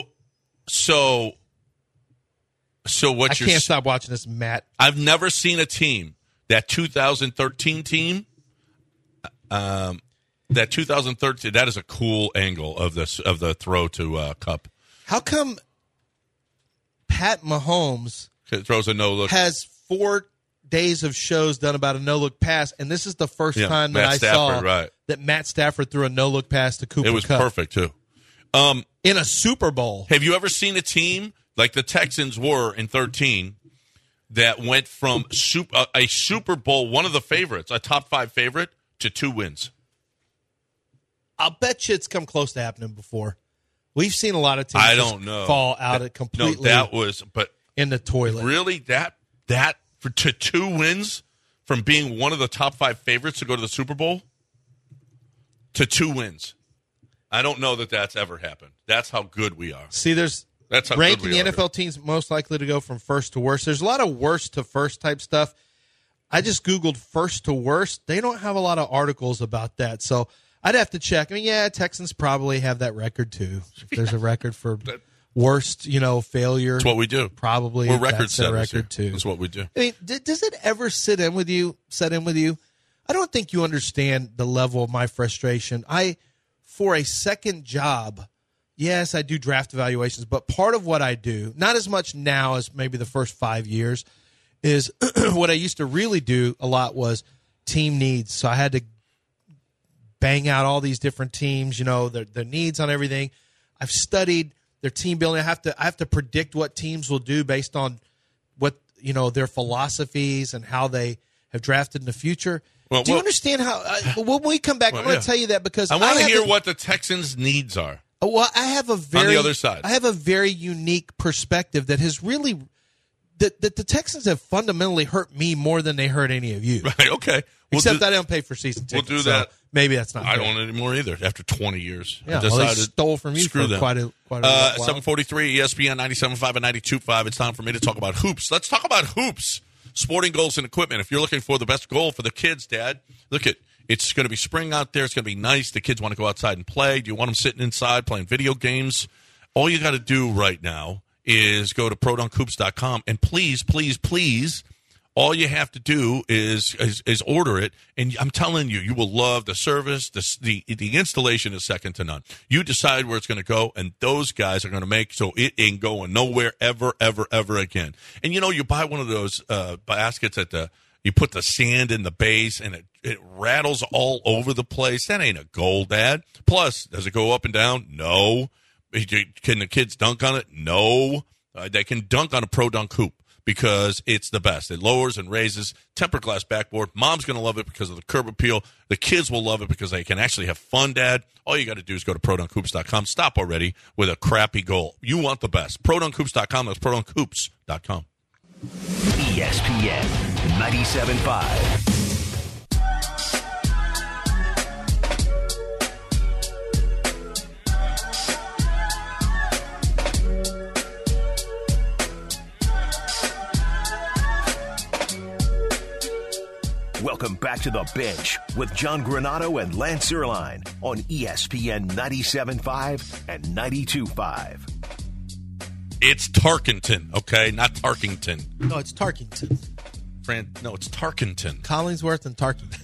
[SPEAKER 4] what
[SPEAKER 5] I can't stop watching this, Matt.
[SPEAKER 4] I've never seen a team, that 2013 team, that 2013, that is a cool angle of the throw to Kupp.
[SPEAKER 5] How come Pat Mahomes
[SPEAKER 4] throws a no-look?
[SPEAKER 5] Has 4 days of shows done about a no-look pass, and this is the first time that I saw that Matt Stafford threw a no-look pass to Cooper Kupp.
[SPEAKER 4] It was perfect, too.
[SPEAKER 5] In a Super Bowl.
[SPEAKER 4] Have you ever seen a team like the Texans were in 13 that went from a Super Bowl, one of the favorites, a top 5 favorite, to 2 wins?
[SPEAKER 5] I'll bet you it's come close to happening before. We've seen a lot of teams fall out completely in the toilet.
[SPEAKER 4] Really, that to 2 wins from being one of the top 5 favorites to go to the Super Bowl to 2 wins. I don't know that that's ever happened. That's how good we are.
[SPEAKER 5] See, that's how ranking the NFL teams most likely to go from first to worst. There's a lot of worst to first type stuff. I just Googled first to worst. They don't have a lot of articles about that. So I'd have to check. I mean, Texans probably have that record too. If there's a record for worst, failure.
[SPEAKER 4] That's what we do.
[SPEAKER 5] Probably.
[SPEAKER 4] We're record setters
[SPEAKER 5] record too.
[SPEAKER 4] That's what we do.
[SPEAKER 5] I mean, does it ever set in with you? I don't think you understand the level of my frustration. For a second job, yes, I do draft evaluations, but part of what I do, not as much now as maybe the first 5 years, is what I used to really do a lot was team needs. So I had to bang out all these different teams, their needs on everything. I've studied their team building. I have to predict what teams will do based on what, their philosophies and how they have drafted in the future. Do you understand how when we come back, I'm going to tell you that because
[SPEAKER 4] I want to hear what the Texans' needs are.
[SPEAKER 5] Well, I have on the other side. I have a very unique perspective that has really that the Texans have fundamentally hurt me more than they hurt any of you.
[SPEAKER 4] Right? Okay.
[SPEAKER 5] Except I don't pay for season tickets.
[SPEAKER 4] We'll do that.
[SPEAKER 5] So maybe that's not.
[SPEAKER 4] I don't anymore either. After 20 years,
[SPEAKER 5] I decided they stole from you for quite a while.
[SPEAKER 4] 743 ESPN 97.5 and 92.5. It's time for me to talk about hoops. Let's talk about hoops. Sporting goals and equipment. If you're looking for the best goal for the kids, Dad, it's going to be spring out there. It's going to be nice. The kids want to go outside and play. Do you want them sitting inside playing video games? All you got to do right now is go to ProDunkHoops.com and please, all you have to do is order it, and I'm telling you, you will love the service. The installation is second to none. You decide where it's going to go, and those guys are going to make so it ain't going nowhere ever again. And you buy one of those baskets you put the sand in the base, and it rattles all over the place. That ain't a goal, Dad. Plus, does it go up and down? No. Can the kids dunk on it? No. They can dunk on a Pro Dunk hoop. because it's the best. It lowers and raises tempered glass backboard. Mom's going to love it because of the curb appeal. The kids will love it because they can actually have fun, Dad. All you got to do is go to ProDunkHoops.com. Stop already with a crappy goal. You want the best. ProDunkHoops.com. That's ProDunkHoops.com.
[SPEAKER 2] ESPN 97.5. Welcome back to The Bench with John Granato and Lance Zierlein on ESPN 97.5 and 92.5.
[SPEAKER 4] It's Tarkenton, okay? Not Tarkington.
[SPEAKER 5] No, it's Tarkington.
[SPEAKER 4] No, it's Tarkenton.
[SPEAKER 5] Collingsworth and Tarkington.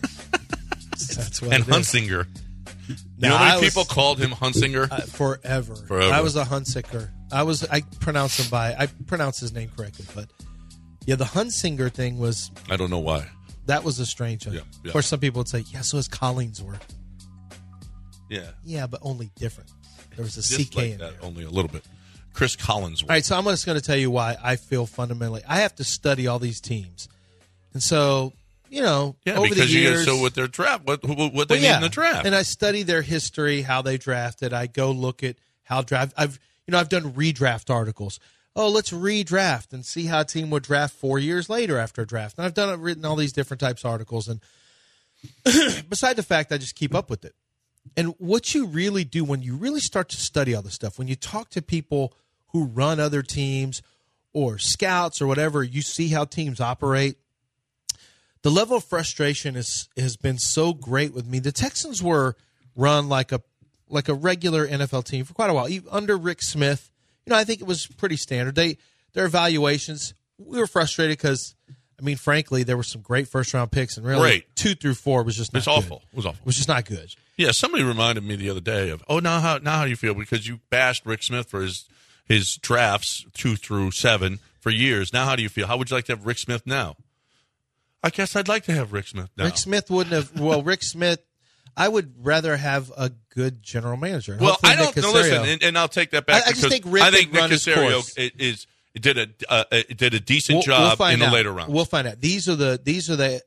[SPEAKER 5] That's what
[SPEAKER 4] and
[SPEAKER 5] it is.
[SPEAKER 4] Hunsinger. You know how many people called him Hunsinger?
[SPEAKER 5] Forever. I was a Hunsicker. I pronounce his name correctly, but yeah, the Hunsinger thing was.
[SPEAKER 4] I don't know why.
[SPEAKER 5] That was a strange one.
[SPEAKER 4] Yeah.
[SPEAKER 5] Of course, some people would say, yeah, so is Collingsworth.
[SPEAKER 4] Yeah.
[SPEAKER 5] Yeah, but only different. There was a
[SPEAKER 4] Just
[SPEAKER 5] CK
[SPEAKER 4] like
[SPEAKER 5] in
[SPEAKER 4] that,
[SPEAKER 5] there.
[SPEAKER 4] only a little bit. Chris Collinsworth.
[SPEAKER 5] All right, so I'm just going to tell you why I feel fundamentally. I have to study all these teams. And so, over the years.
[SPEAKER 4] So with their draft, what they need in the draft.
[SPEAKER 5] And I study their history, how they drafted. I go look at how draft. I've done redraft articles. Oh, let's redraft and see how a team would draft 4 years later after a draft. And I've written all these different types of articles. And beside the fact, I just keep up with it. And what you really do when you really start to study all this stuff, when you talk to people who run other teams or scouts or whatever, you see how teams operate. The level of frustration has been so great with me. The Texans were run like a regular NFL team for quite a while. Under Rick Smith, I think it was pretty standard. Their evaluations, we were frustrated because, frankly, there were some great first-round picks, and really 2 through 4 was just not good.
[SPEAKER 4] Awful. It was awful.
[SPEAKER 5] It was just not good.
[SPEAKER 4] Yeah, somebody reminded me the other day of, now how do you feel? Because you bashed Rick Smith for his drafts 2 through 7 for years. Now how do you feel? How would you like to have Rick Smith now? I guess I'd like to have Rick Smith now.
[SPEAKER 5] Rick Smith wouldn't have – well, Rick Smith – I would rather have a good general manager.
[SPEAKER 4] Well,
[SPEAKER 5] Hopefully
[SPEAKER 4] I don't know. Listen, and I'll take that back.
[SPEAKER 5] I just think Rick
[SPEAKER 4] Nick
[SPEAKER 5] run his course.
[SPEAKER 4] Caserio did a decent job in the later rounds.
[SPEAKER 5] We'll find out. These are the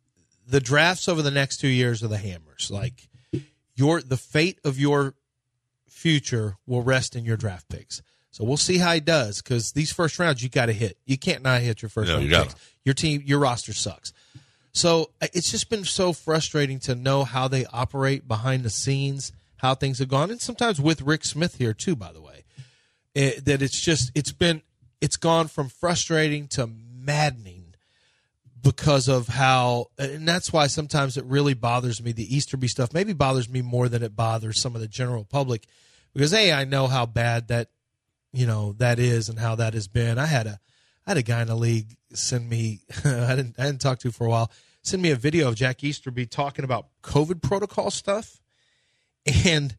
[SPEAKER 5] drafts over the next 2 years are the hammers. Like the fate of your future will rest in your draft picks. So we'll see how he does because these first rounds you got to hit. You can't not hit your first round picks. Your team, your roster sucks. So it's just been so frustrating to know how they operate behind the scenes, how things have gone, and sometimes with Rick Smith here too, by the way, that it's gone from frustrating to maddening because of how, and that's why sometimes it really bothers me. The Easterby stuff maybe bothers me more than it bothers some of the general public because I know how bad that is and how that has been. I had a guy in the league send me I didn't talk to for a while, send me a video of Jack Easterby talking about COVID protocol stuff. And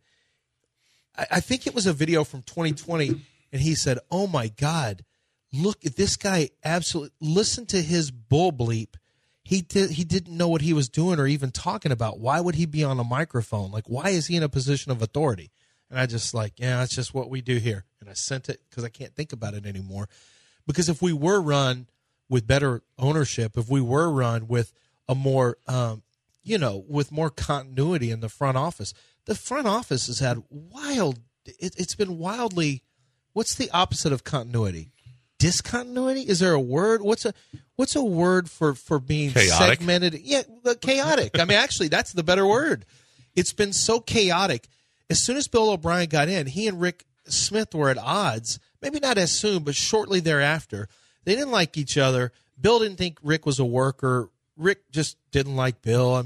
[SPEAKER 5] I think it was a video from 2020, and he said, "Oh my God, look at this guy, absolutely listen to his bull bleep. He didn't know what he was doing or even talking about. Why would he be on a microphone? Like, why is he in a position of authority?" And I just that's just what we do here. And I sent it because I can't think about it anymore. Because if we were run with better ownership, if we were run with a more, with more continuity in the front office has had it's been wildly, what's the opposite of continuity? Discontinuity? Is there a word? What's a word for being
[SPEAKER 4] chaotic?
[SPEAKER 5] Segmented? Yeah, chaotic. Actually, that's the better word. It's been so chaotic. As soon as Bill O'Brien got in, he and Rick Smith were at odds. Maybe not as soon, but shortly thereafter. They didn't like each other. Bill didn't think Rick was a worker. Rick just didn't like Bill.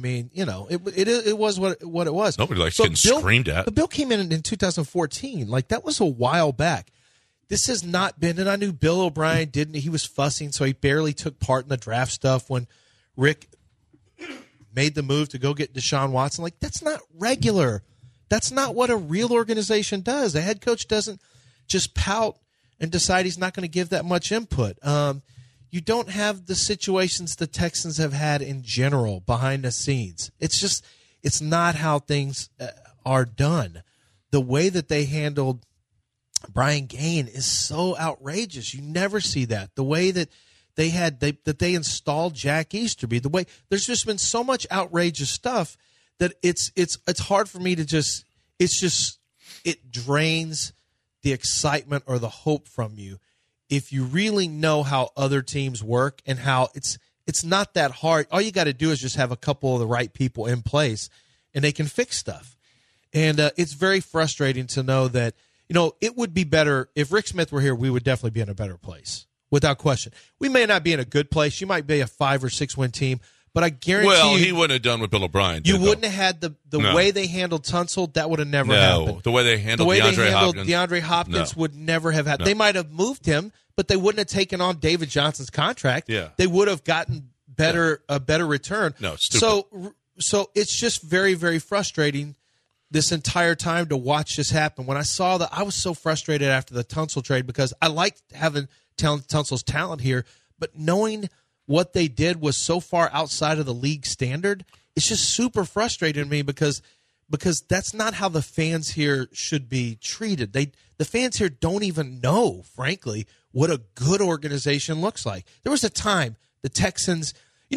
[SPEAKER 5] It was what it was.
[SPEAKER 4] Nobody likes getting screamed at.
[SPEAKER 5] But Bill came in 2014. Like, that was a while back. This has not been, and I knew Bill O'Brien didn't. He was fussing, so he barely took part in the draft stuff when Rick made the move to go get Deshaun Watson. Like, that's not regular. That's not what a real organization does. A head coach doesn't just pout and decide he's not going to give that much input. You don't have the situations the Texans have had in general behind the scenes. It's not how things are done. The way that they handled Brian Gain is so outrageous. You never see that. The way that they installed Jack Easterby. The way there's just been so much outrageous stuff that it's hard for me to just it drains the excitement or the hope from you if you really know how other teams work and how it's not that hard. All you got to do is just have a couple of the right people in place and they can fix stuff. And it's very frustrating to know that, it would be better if Rick Smith were here. We would definitely be in a better place without question. We may not be in a good place. You might be a 5 or 6 win team, but I guarantee
[SPEAKER 4] he wouldn't have done what Bill O'Brien did.
[SPEAKER 5] You wouldn't have had the way they handled Tunsil. That would have never happened.
[SPEAKER 4] The way they handled
[SPEAKER 5] DeAndre Hopkins would never have happened.
[SPEAKER 4] No.
[SPEAKER 5] They might have moved him, but they wouldn't have taken on David Johnson's contract.
[SPEAKER 4] Yeah.
[SPEAKER 5] They would have gotten a better return.
[SPEAKER 4] No, stupid.
[SPEAKER 5] So it's just very, very frustrating this entire time to watch this happen. When I saw that, I was so frustrated after the Tunsil trade because I liked having Tunsil's talent here, but knowing what they did was so far outside of the league standard, it's just super frustrating to me because that's not how the fans here should be treated. The fans here don't even know, frankly, what a good organization looks like. There was a time the Texans,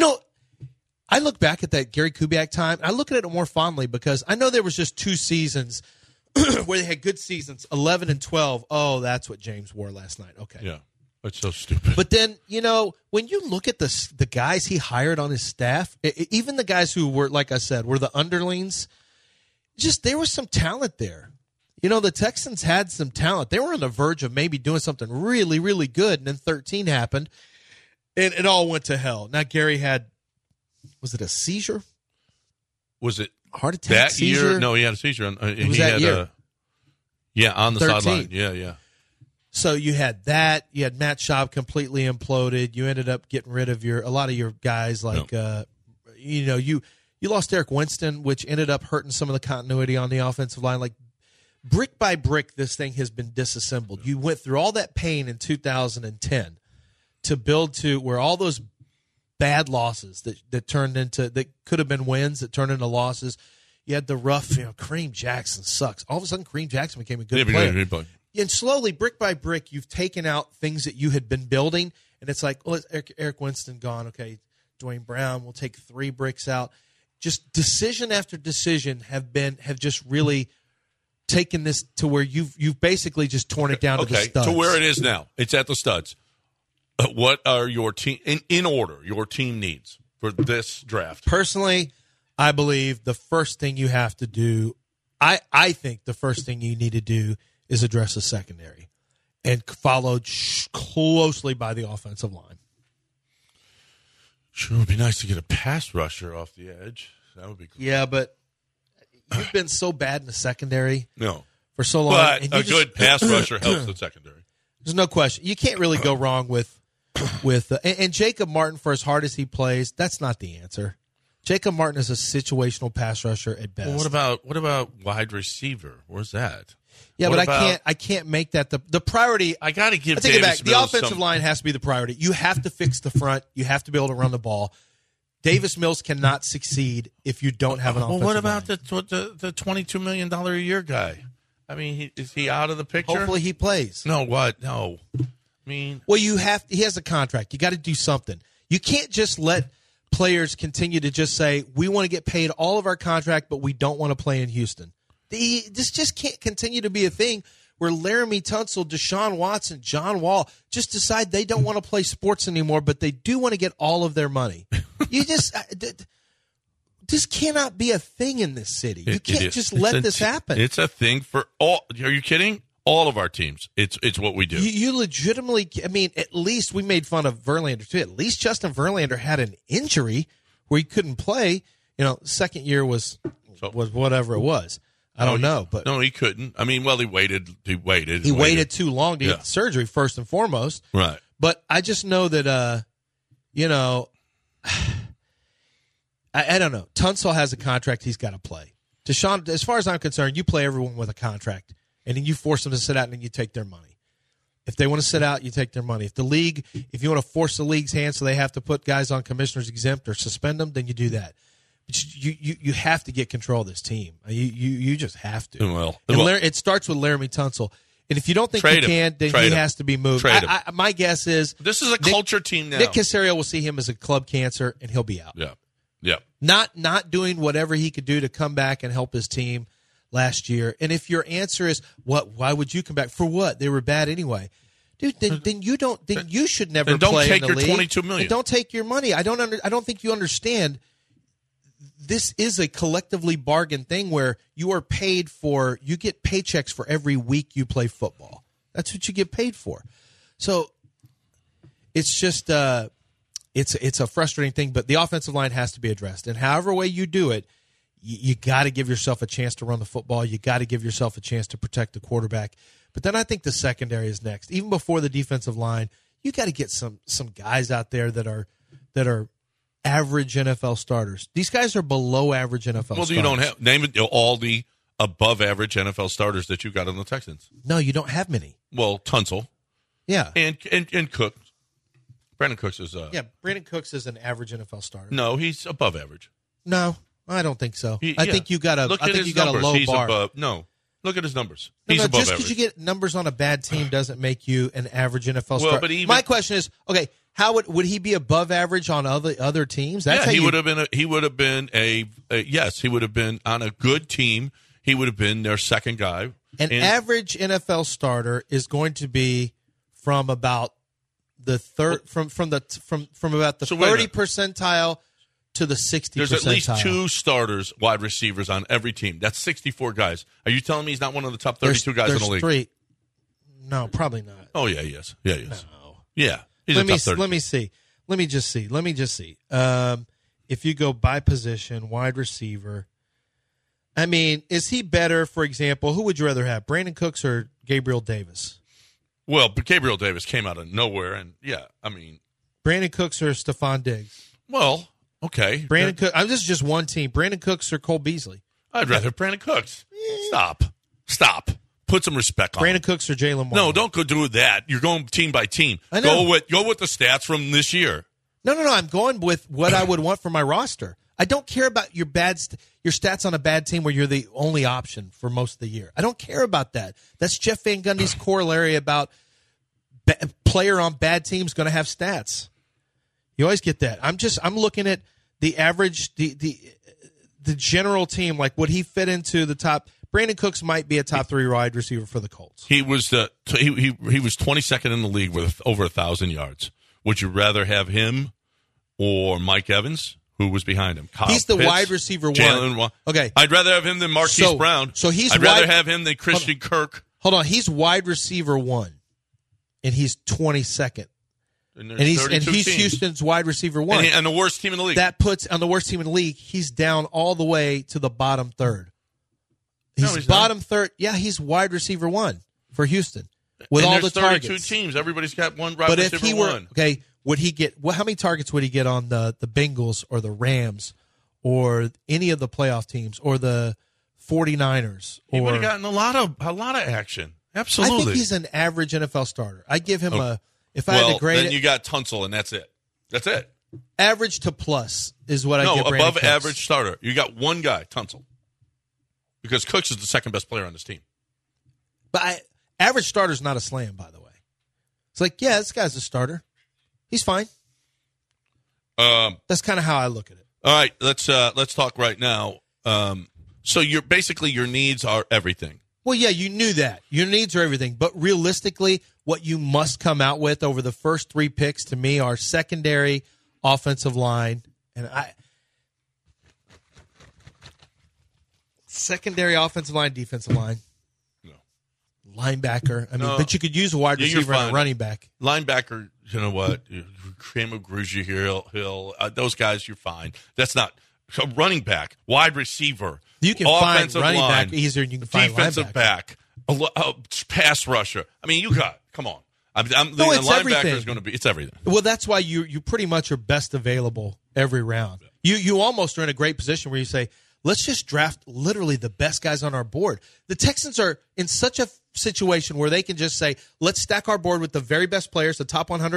[SPEAKER 5] I look back at that Gary Kubiak time, and I look at it more fondly because I know there was just 2 seasons where they had good seasons, 11 and 12. Oh, that's what James wore last night. Okay.
[SPEAKER 4] Yeah. That's so stupid.
[SPEAKER 5] But then, when you look at the guys he hired on his staff, even the guys who were, like I said, were the underlings, just there was some talent there. The Texans had some talent. They were on the verge of maybe doing something really, really good, and then 13 happened, and it all went to hell. Now, Gary had, was it a seizure?
[SPEAKER 4] Was it
[SPEAKER 5] heart attack?
[SPEAKER 4] That
[SPEAKER 5] seizure?
[SPEAKER 4] year? No, he had a seizure.
[SPEAKER 5] It was that year.
[SPEAKER 4] On the
[SPEAKER 5] 13.
[SPEAKER 4] sideline. Yeah.
[SPEAKER 5] So you had that. You had Matt Schaub completely imploded. You ended up getting rid of a lot of your guys. Like, you lost Eric Winston, which ended up hurting some of the continuity on the offensive line. Like, brick by brick, this thing has been disassembled. You went through all that pain in 2010 to build to where all those bad losses that turned into, that could have been wins that turned into losses. You had the rough, Kareem Jackson sucks. All of a sudden, Kareem Jackson became a good player. And slowly, brick by brick, you've taken out things that you had been building, and it's like, well, Eric Winston gone. Okay, Dwayne Brown, we'll take 3 bricks out. Just decision after decision have just really taken this to where you've basically just torn it down to the studs.
[SPEAKER 4] To where it is now. It's at the studs. What are your team in order? Your team needs for this draft.
[SPEAKER 5] Personally, I believe the first thing you have to do. I think the first thing you need to do is address the secondary, and followed closely by the offensive line.
[SPEAKER 4] Sure, it would be nice to get a pass rusher off the edge. That would be cool.
[SPEAKER 5] Yeah, but you've been so bad in the secondary for so long.
[SPEAKER 4] But
[SPEAKER 5] and
[SPEAKER 4] good pass rusher helps the secondary.
[SPEAKER 5] There's no question. You can't really go wrong with and Jacob Martin, for as hard as he plays, that's not the answer. Jacob Martin is a situational pass rusher at best.
[SPEAKER 4] Well, what about wide receiver? Where's that?
[SPEAKER 5] Yeah, but I can't make that the priority.
[SPEAKER 4] I got to give.
[SPEAKER 5] I take it back. The offensive line has to be the priority. You have to fix the front. You have to be able to run the ball. Davis Mills cannot succeed if you don't have an offensive line.
[SPEAKER 4] Well, what about the $22 million a year guy? I mean, is he out of the picture?
[SPEAKER 5] Hopefully he plays.
[SPEAKER 4] No, what? No. I mean,
[SPEAKER 5] well, he has a contract. You got to do something. You can't just let players continue to just say, we want to get paid all of our contract, but we don't want to play in Houston. This just can't continue to be a thing where Laramie Tunsil, Deshaun Watson, John Wall just decide they don't want to play sports anymore, but they do want to get all of their money. You just this cannot be a thing in this city. You can't just let this happen.
[SPEAKER 4] It's a thing for all. Are you kidding? All of our teams. It's what we do.
[SPEAKER 5] You legitimately. I mean, at least we made fun of Verlander too. At least Justin Verlander had an injury where he couldn't play. Second year was whatever it was. I don't know, but
[SPEAKER 4] no, he couldn't. I mean, well, he waited. He
[SPEAKER 5] waited too long to get the surgery first and foremost.
[SPEAKER 4] Right.
[SPEAKER 5] But I just know that I don't know. Tunsil has a contract he's got to play. Deshaun, as far as I'm concerned, you play everyone with a contract, and then you force them to sit out, and then you take their money. If they want to sit out, you take their money. If you want to force the league's hand so they have to put guys on commissioners exempt or suspend them, then you do that. You have to get control of this team. You just have to.
[SPEAKER 4] Well,
[SPEAKER 5] it starts with Laramie Tunsil. And if you don't think
[SPEAKER 4] Trade
[SPEAKER 5] he
[SPEAKER 4] him.
[SPEAKER 5] can, then
[SPEAKER 4] Trade
[SPEAKER 5] he
[SPEAKER 4] him.
[SPEAKER 5] has to be moved.
[SPEAKER 4] Trade him.
[SPEAKER 5] My guess is
[SPEAKER 4] This is a culture team now.
[SPEAKER 5] Nick Caserio will see him as a club cancer, and he'll be out.
[SPEAKER 4] Yeah.
[SPEAKER 5] Not doing whatever he could do to come back and help his team last year. And if your answer is why would you come back? For what? They were bad anyway. Dude, then you should never
[SPEAKER 4] Then don't
[SPEAKER 5] play
[SPEAKER 4] take
[SPEAKER 5] in the
[SPEAKER 4] your
[SPEAKER 5] league.
[SPEAKER 4] $22 million.
[SPEAKER 5] And don't take your money. I don't think you understand. This is a collectively bargained thing where you are paid for. You get paychecks for every week you play football. That's what you get paid for. So it's just it's a frustrating thing. But the offensive line has to be addressed, and however way you do it, you got to give yourself a chance to run the football. You got to give yourself a chance to protect the quarterback. But then I think the secondary is next. Even before the defensive line, you got to get some guys out there that are average NFL starters. These guys are below average NFL starters.
[SPEAKER 4] Well, you don't have name it all the above average NFL starters that you got on the Texans.
[SPEAKER 5] No, you don't have many.
[SPEAKER 4] Well, Tunsil.
[SPEAKER 5] Yeah.
[SPEAKER 4] And Cook. Brandon Cooks is
[SPEAKER 5] Brandon Cooks is an average NFL starter.
[SPEAKER 4] No, he's above average.
[SPEAKER 5] No, I don't think so. I think you got a
[SPEAKER 4] look at his
[SPEAKER 5] got a
[SPEAKER 4] numbers.
[SPEAKER 5] low
[SPEAKER 4] He's
[SPEAKER 5] bar.
[SPEAKER 4] above. No. Look at his numbers.
[SPEAKER 5] No,
[SPEAKER 4] He's above
[SPEAKER 5] just
[SPEAKER 4] average.
[SPEAKER 5] because you get numbers on a bad team doesn't make you an average NFL starter.
[SPEAKER 4] But even,
[SPEAKER 5] my question is, okay, how would he be above average on other teams? That's how
[SPEAKER 4] he would have been. He would have been yes. He would have been on a good team. He would have been their second guy.
[SPEAKER 5] An average NFL starter is going to be from about the third from about the 30 percentile to the 60
[SPEAKER 4] There's
[SPEAKER 5] percentile.
[SPEAKER 4] at least 2 starters, wide receivers on every team. That's 64 guys. Are you telling me he's not one of the top 32 guys in the league?
[SPEAKER 5] 3. No, probably not.
[SPEAKER 4] Oh yeah, he is. Yeah, he is.
[SPEAKER 5] No.
[SPEAKER 4] Yeah, he's a top 32.
[SPEAKER 5] Let me just see. If you go by position, wide receiver. I mean, is he better? For example, who would you rather have, Brandon Cooks or Gabriel Davis?
[SPEAKER 4] Well, but Gabriel Davis came out of nowhere, and yeah, I mean,
[SPEAKER 5] Brandon Cooks or Stephon Diggs?
[SPEAKER 4] well, okay.
[SPEAKER 5] Brandon Cooks. This is just one team. Brandon Cooks or Cole Beasley?
[SPEAKER 4] I'd rather have Brandon Cooks. Stop. Put some respect on
[SPEAKER 5] Brandon
[SPEAKER 4] him.
[SPEAKER 5] Cooks or Jalen Moore?
[SPEAKER 4] No, don't go do that. You're going team by team.
[SPEAKER 5] I know.
[SPEAKER 4] Go with the stats from this year.
[SPEAKER 5] No. I'm going with what I would want for my roster. I don't care about your your stats on a bad team where you're the only option for most of the year. I don't care about that. That's Jeff Van Gundy's corollary about player on bad teams going to have stats. You always get that. I'm looking at the average, the general team. Like, would he fit into the top? Brandon Cooks might be a top 3 wide receiver for the Colts.
[SPEAKER 4] He was he was 22nd in the league with over 1,000 yards. Would you rather have him or Mike Evans, who was behind him? Kyle
[SPEAKER 5] He's the
[SPEAKER 4] Pitts,
[SPEAKER 5] wide receiver one.
[SPEAKER 4] Jalen.
[SPEAKER 5] Okay,
[SPEAKER 4] I'd rather have him than Marquise Brown.
[SPEAKER 5] So
[SPEAKER 4] I'd rather have him than Christian Kirk.
[SPEAKER 5] Hold on, he's wide receiver 1, and he's 22nd. And he's
[SPEAKER 4] teams.
[SPEAKER 5] Houston's wide receiver 1,
[SPEAKER 4] and the worst team in the league.
[SPEAKER 5] That puts on the worst team in the league. He's down all the way to the bottom third. He's bottom third. Yeah, he's wide receiver 1 for Houston with all the targets.
[SPEAKER 4] 32 teams. Everybody's got one wide
[SPEAKER 5] But
[SPEAKER 4] receiver
[SPEAKER 5] if he were would he get? How many targets would he get on the Bengals or the Rams or any of the playoff teams or the 49ers?
[SPEAKER 4] He would have gotten a lot of action. Absolutely.
[SPEAKER 5] I think he's an average NFL starter. I give him if I had to grade
[SPEAKER 4] then
[SPEAKER 5] it,
[SPEAKER 4] you got Tunsil, and that's it. That's it.
[SPEAKER 5] average to plus is what I give Brandon
[SPEAKER 4] above
[SPEAKER 5] Cooks.
[SPEAKER 4] average starter. You got one guy, Tunsil, because Cooks is the second best player on this team.
[SPEAKER 5] But average starter is not a slam, by the way. It's like, yeah, this guy's a starter. He's fine. That's kind of how I look at it.
[SPEAKER 4] All right, let's talk right now. So your needs are everything.
[SPEAKER 5] Well, yeah, you knew that. Your needs are everything. But realistically, what you must come out with over the first 3 picks to me are secondary, offensive line, secondary, offensive line, defensive line.
[SPEAKER 4] No.
[SPEAKER 5] Linebacker. But you could use a wide receiver and a running back.
[SPEAKER 4] Linebacker, you know what? Kramer, Grugia, Hill, those guys, you're fine. That's not a running back, wide receiver.
[SPEAKER 5] You can find
[SPEAKER 4] offensive
[SPEAKER 5] running
[SPEAKER 4] line,
[SPEAKER 5] back easier than you can find
[SPEAKER 4] defensive
[SPEAKER 5] linebacker.
[SPEAKER 4] back, a pass rusher. I mean, come on.
[SPEAKER 5] It's
[SPEAKER 4] linebacker
[SPEAKER 5] everything.
[SPEAKER 4] is going to be. It's everything.
[SPEAKER 5] Well, that's why you pretty much are best available every round. You almost are in a great position where you say, let's just draft literally the best guys on our board. The Texans are in such a situation where they can just say, let's stack our board with the very best players, the top 100,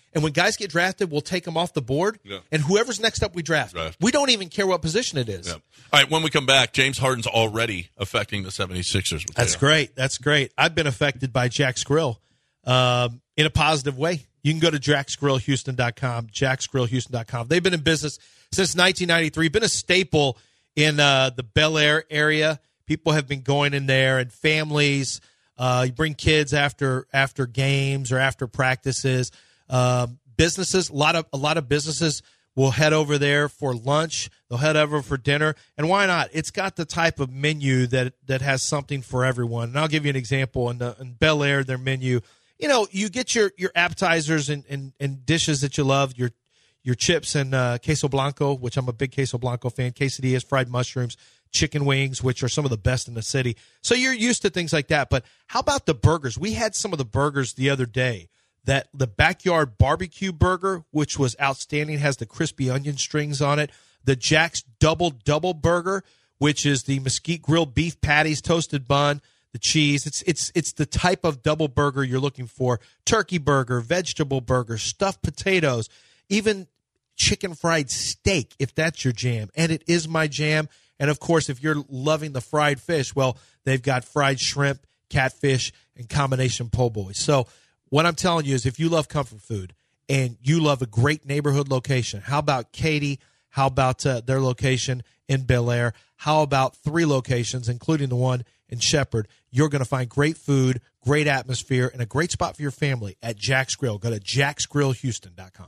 [SPEAKER 5] And when guys get drafted, we'll take them off the board.
[SPEAKER 4] Yeah.
[SPEAKER 5] And whoever's next up, we draft. We don't even care what position it is.
[SPEAKER 4] Yeah. All right, when we come back, James Harden's already affecting the 76ers.
[SPEAKER 5] That's great. That's great. I've been affected by Jack's Grill in a positive way. You can go to jacksgrillhouston.com, jacksgrillhouston.com. They've been in business since 1993, been a staple in the Bel Air area. People have been going in there, and families. You bring kids after games or after practices. Businesses, a lot of businesses will head over there for lunch. They'll head over for dinner, and why not? It's got the type of menu that has something for everyone. And I'll give you an example. In Bel Air, their menu, you get your appetizers and dishes that you love. Your chips and queso blanco, which I'm a big queso blanco fan. Quesadillas, fried mushrooms, chicken wings, which are some of the best in the city. So you're used to things like that. But how about the burgers? We had some of the burgers the other day. That the Backyard Barbecue Burger, which was outstanding, has the crispy onion strings on it. The Jack's Double Burger, which is the mesquite grilled beef patties, toasted bun, the cheese. It's the type of double burger you're looking for. Turkey burger, vegetable burger, stuffed potatoes, even chicken fried steak, if that's your jam. And it is my jam. And, of course, if you're loving the fried fish, well, they've got fried shrimp, catfish, and combination po' boys. So what I'm telling you is if you love comfort food and you love a great neighborhood location, how about Katy? How about their location in Bel Air? How about 3 locations, including the one in Shepherd? You're going to find great food, great atmosphere, and a great spot for your family at Jack's Grill. Go to jacksgrillhouston.com.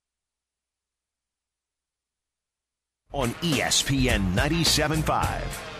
[SPEAKER 2] On ESPN 97.5.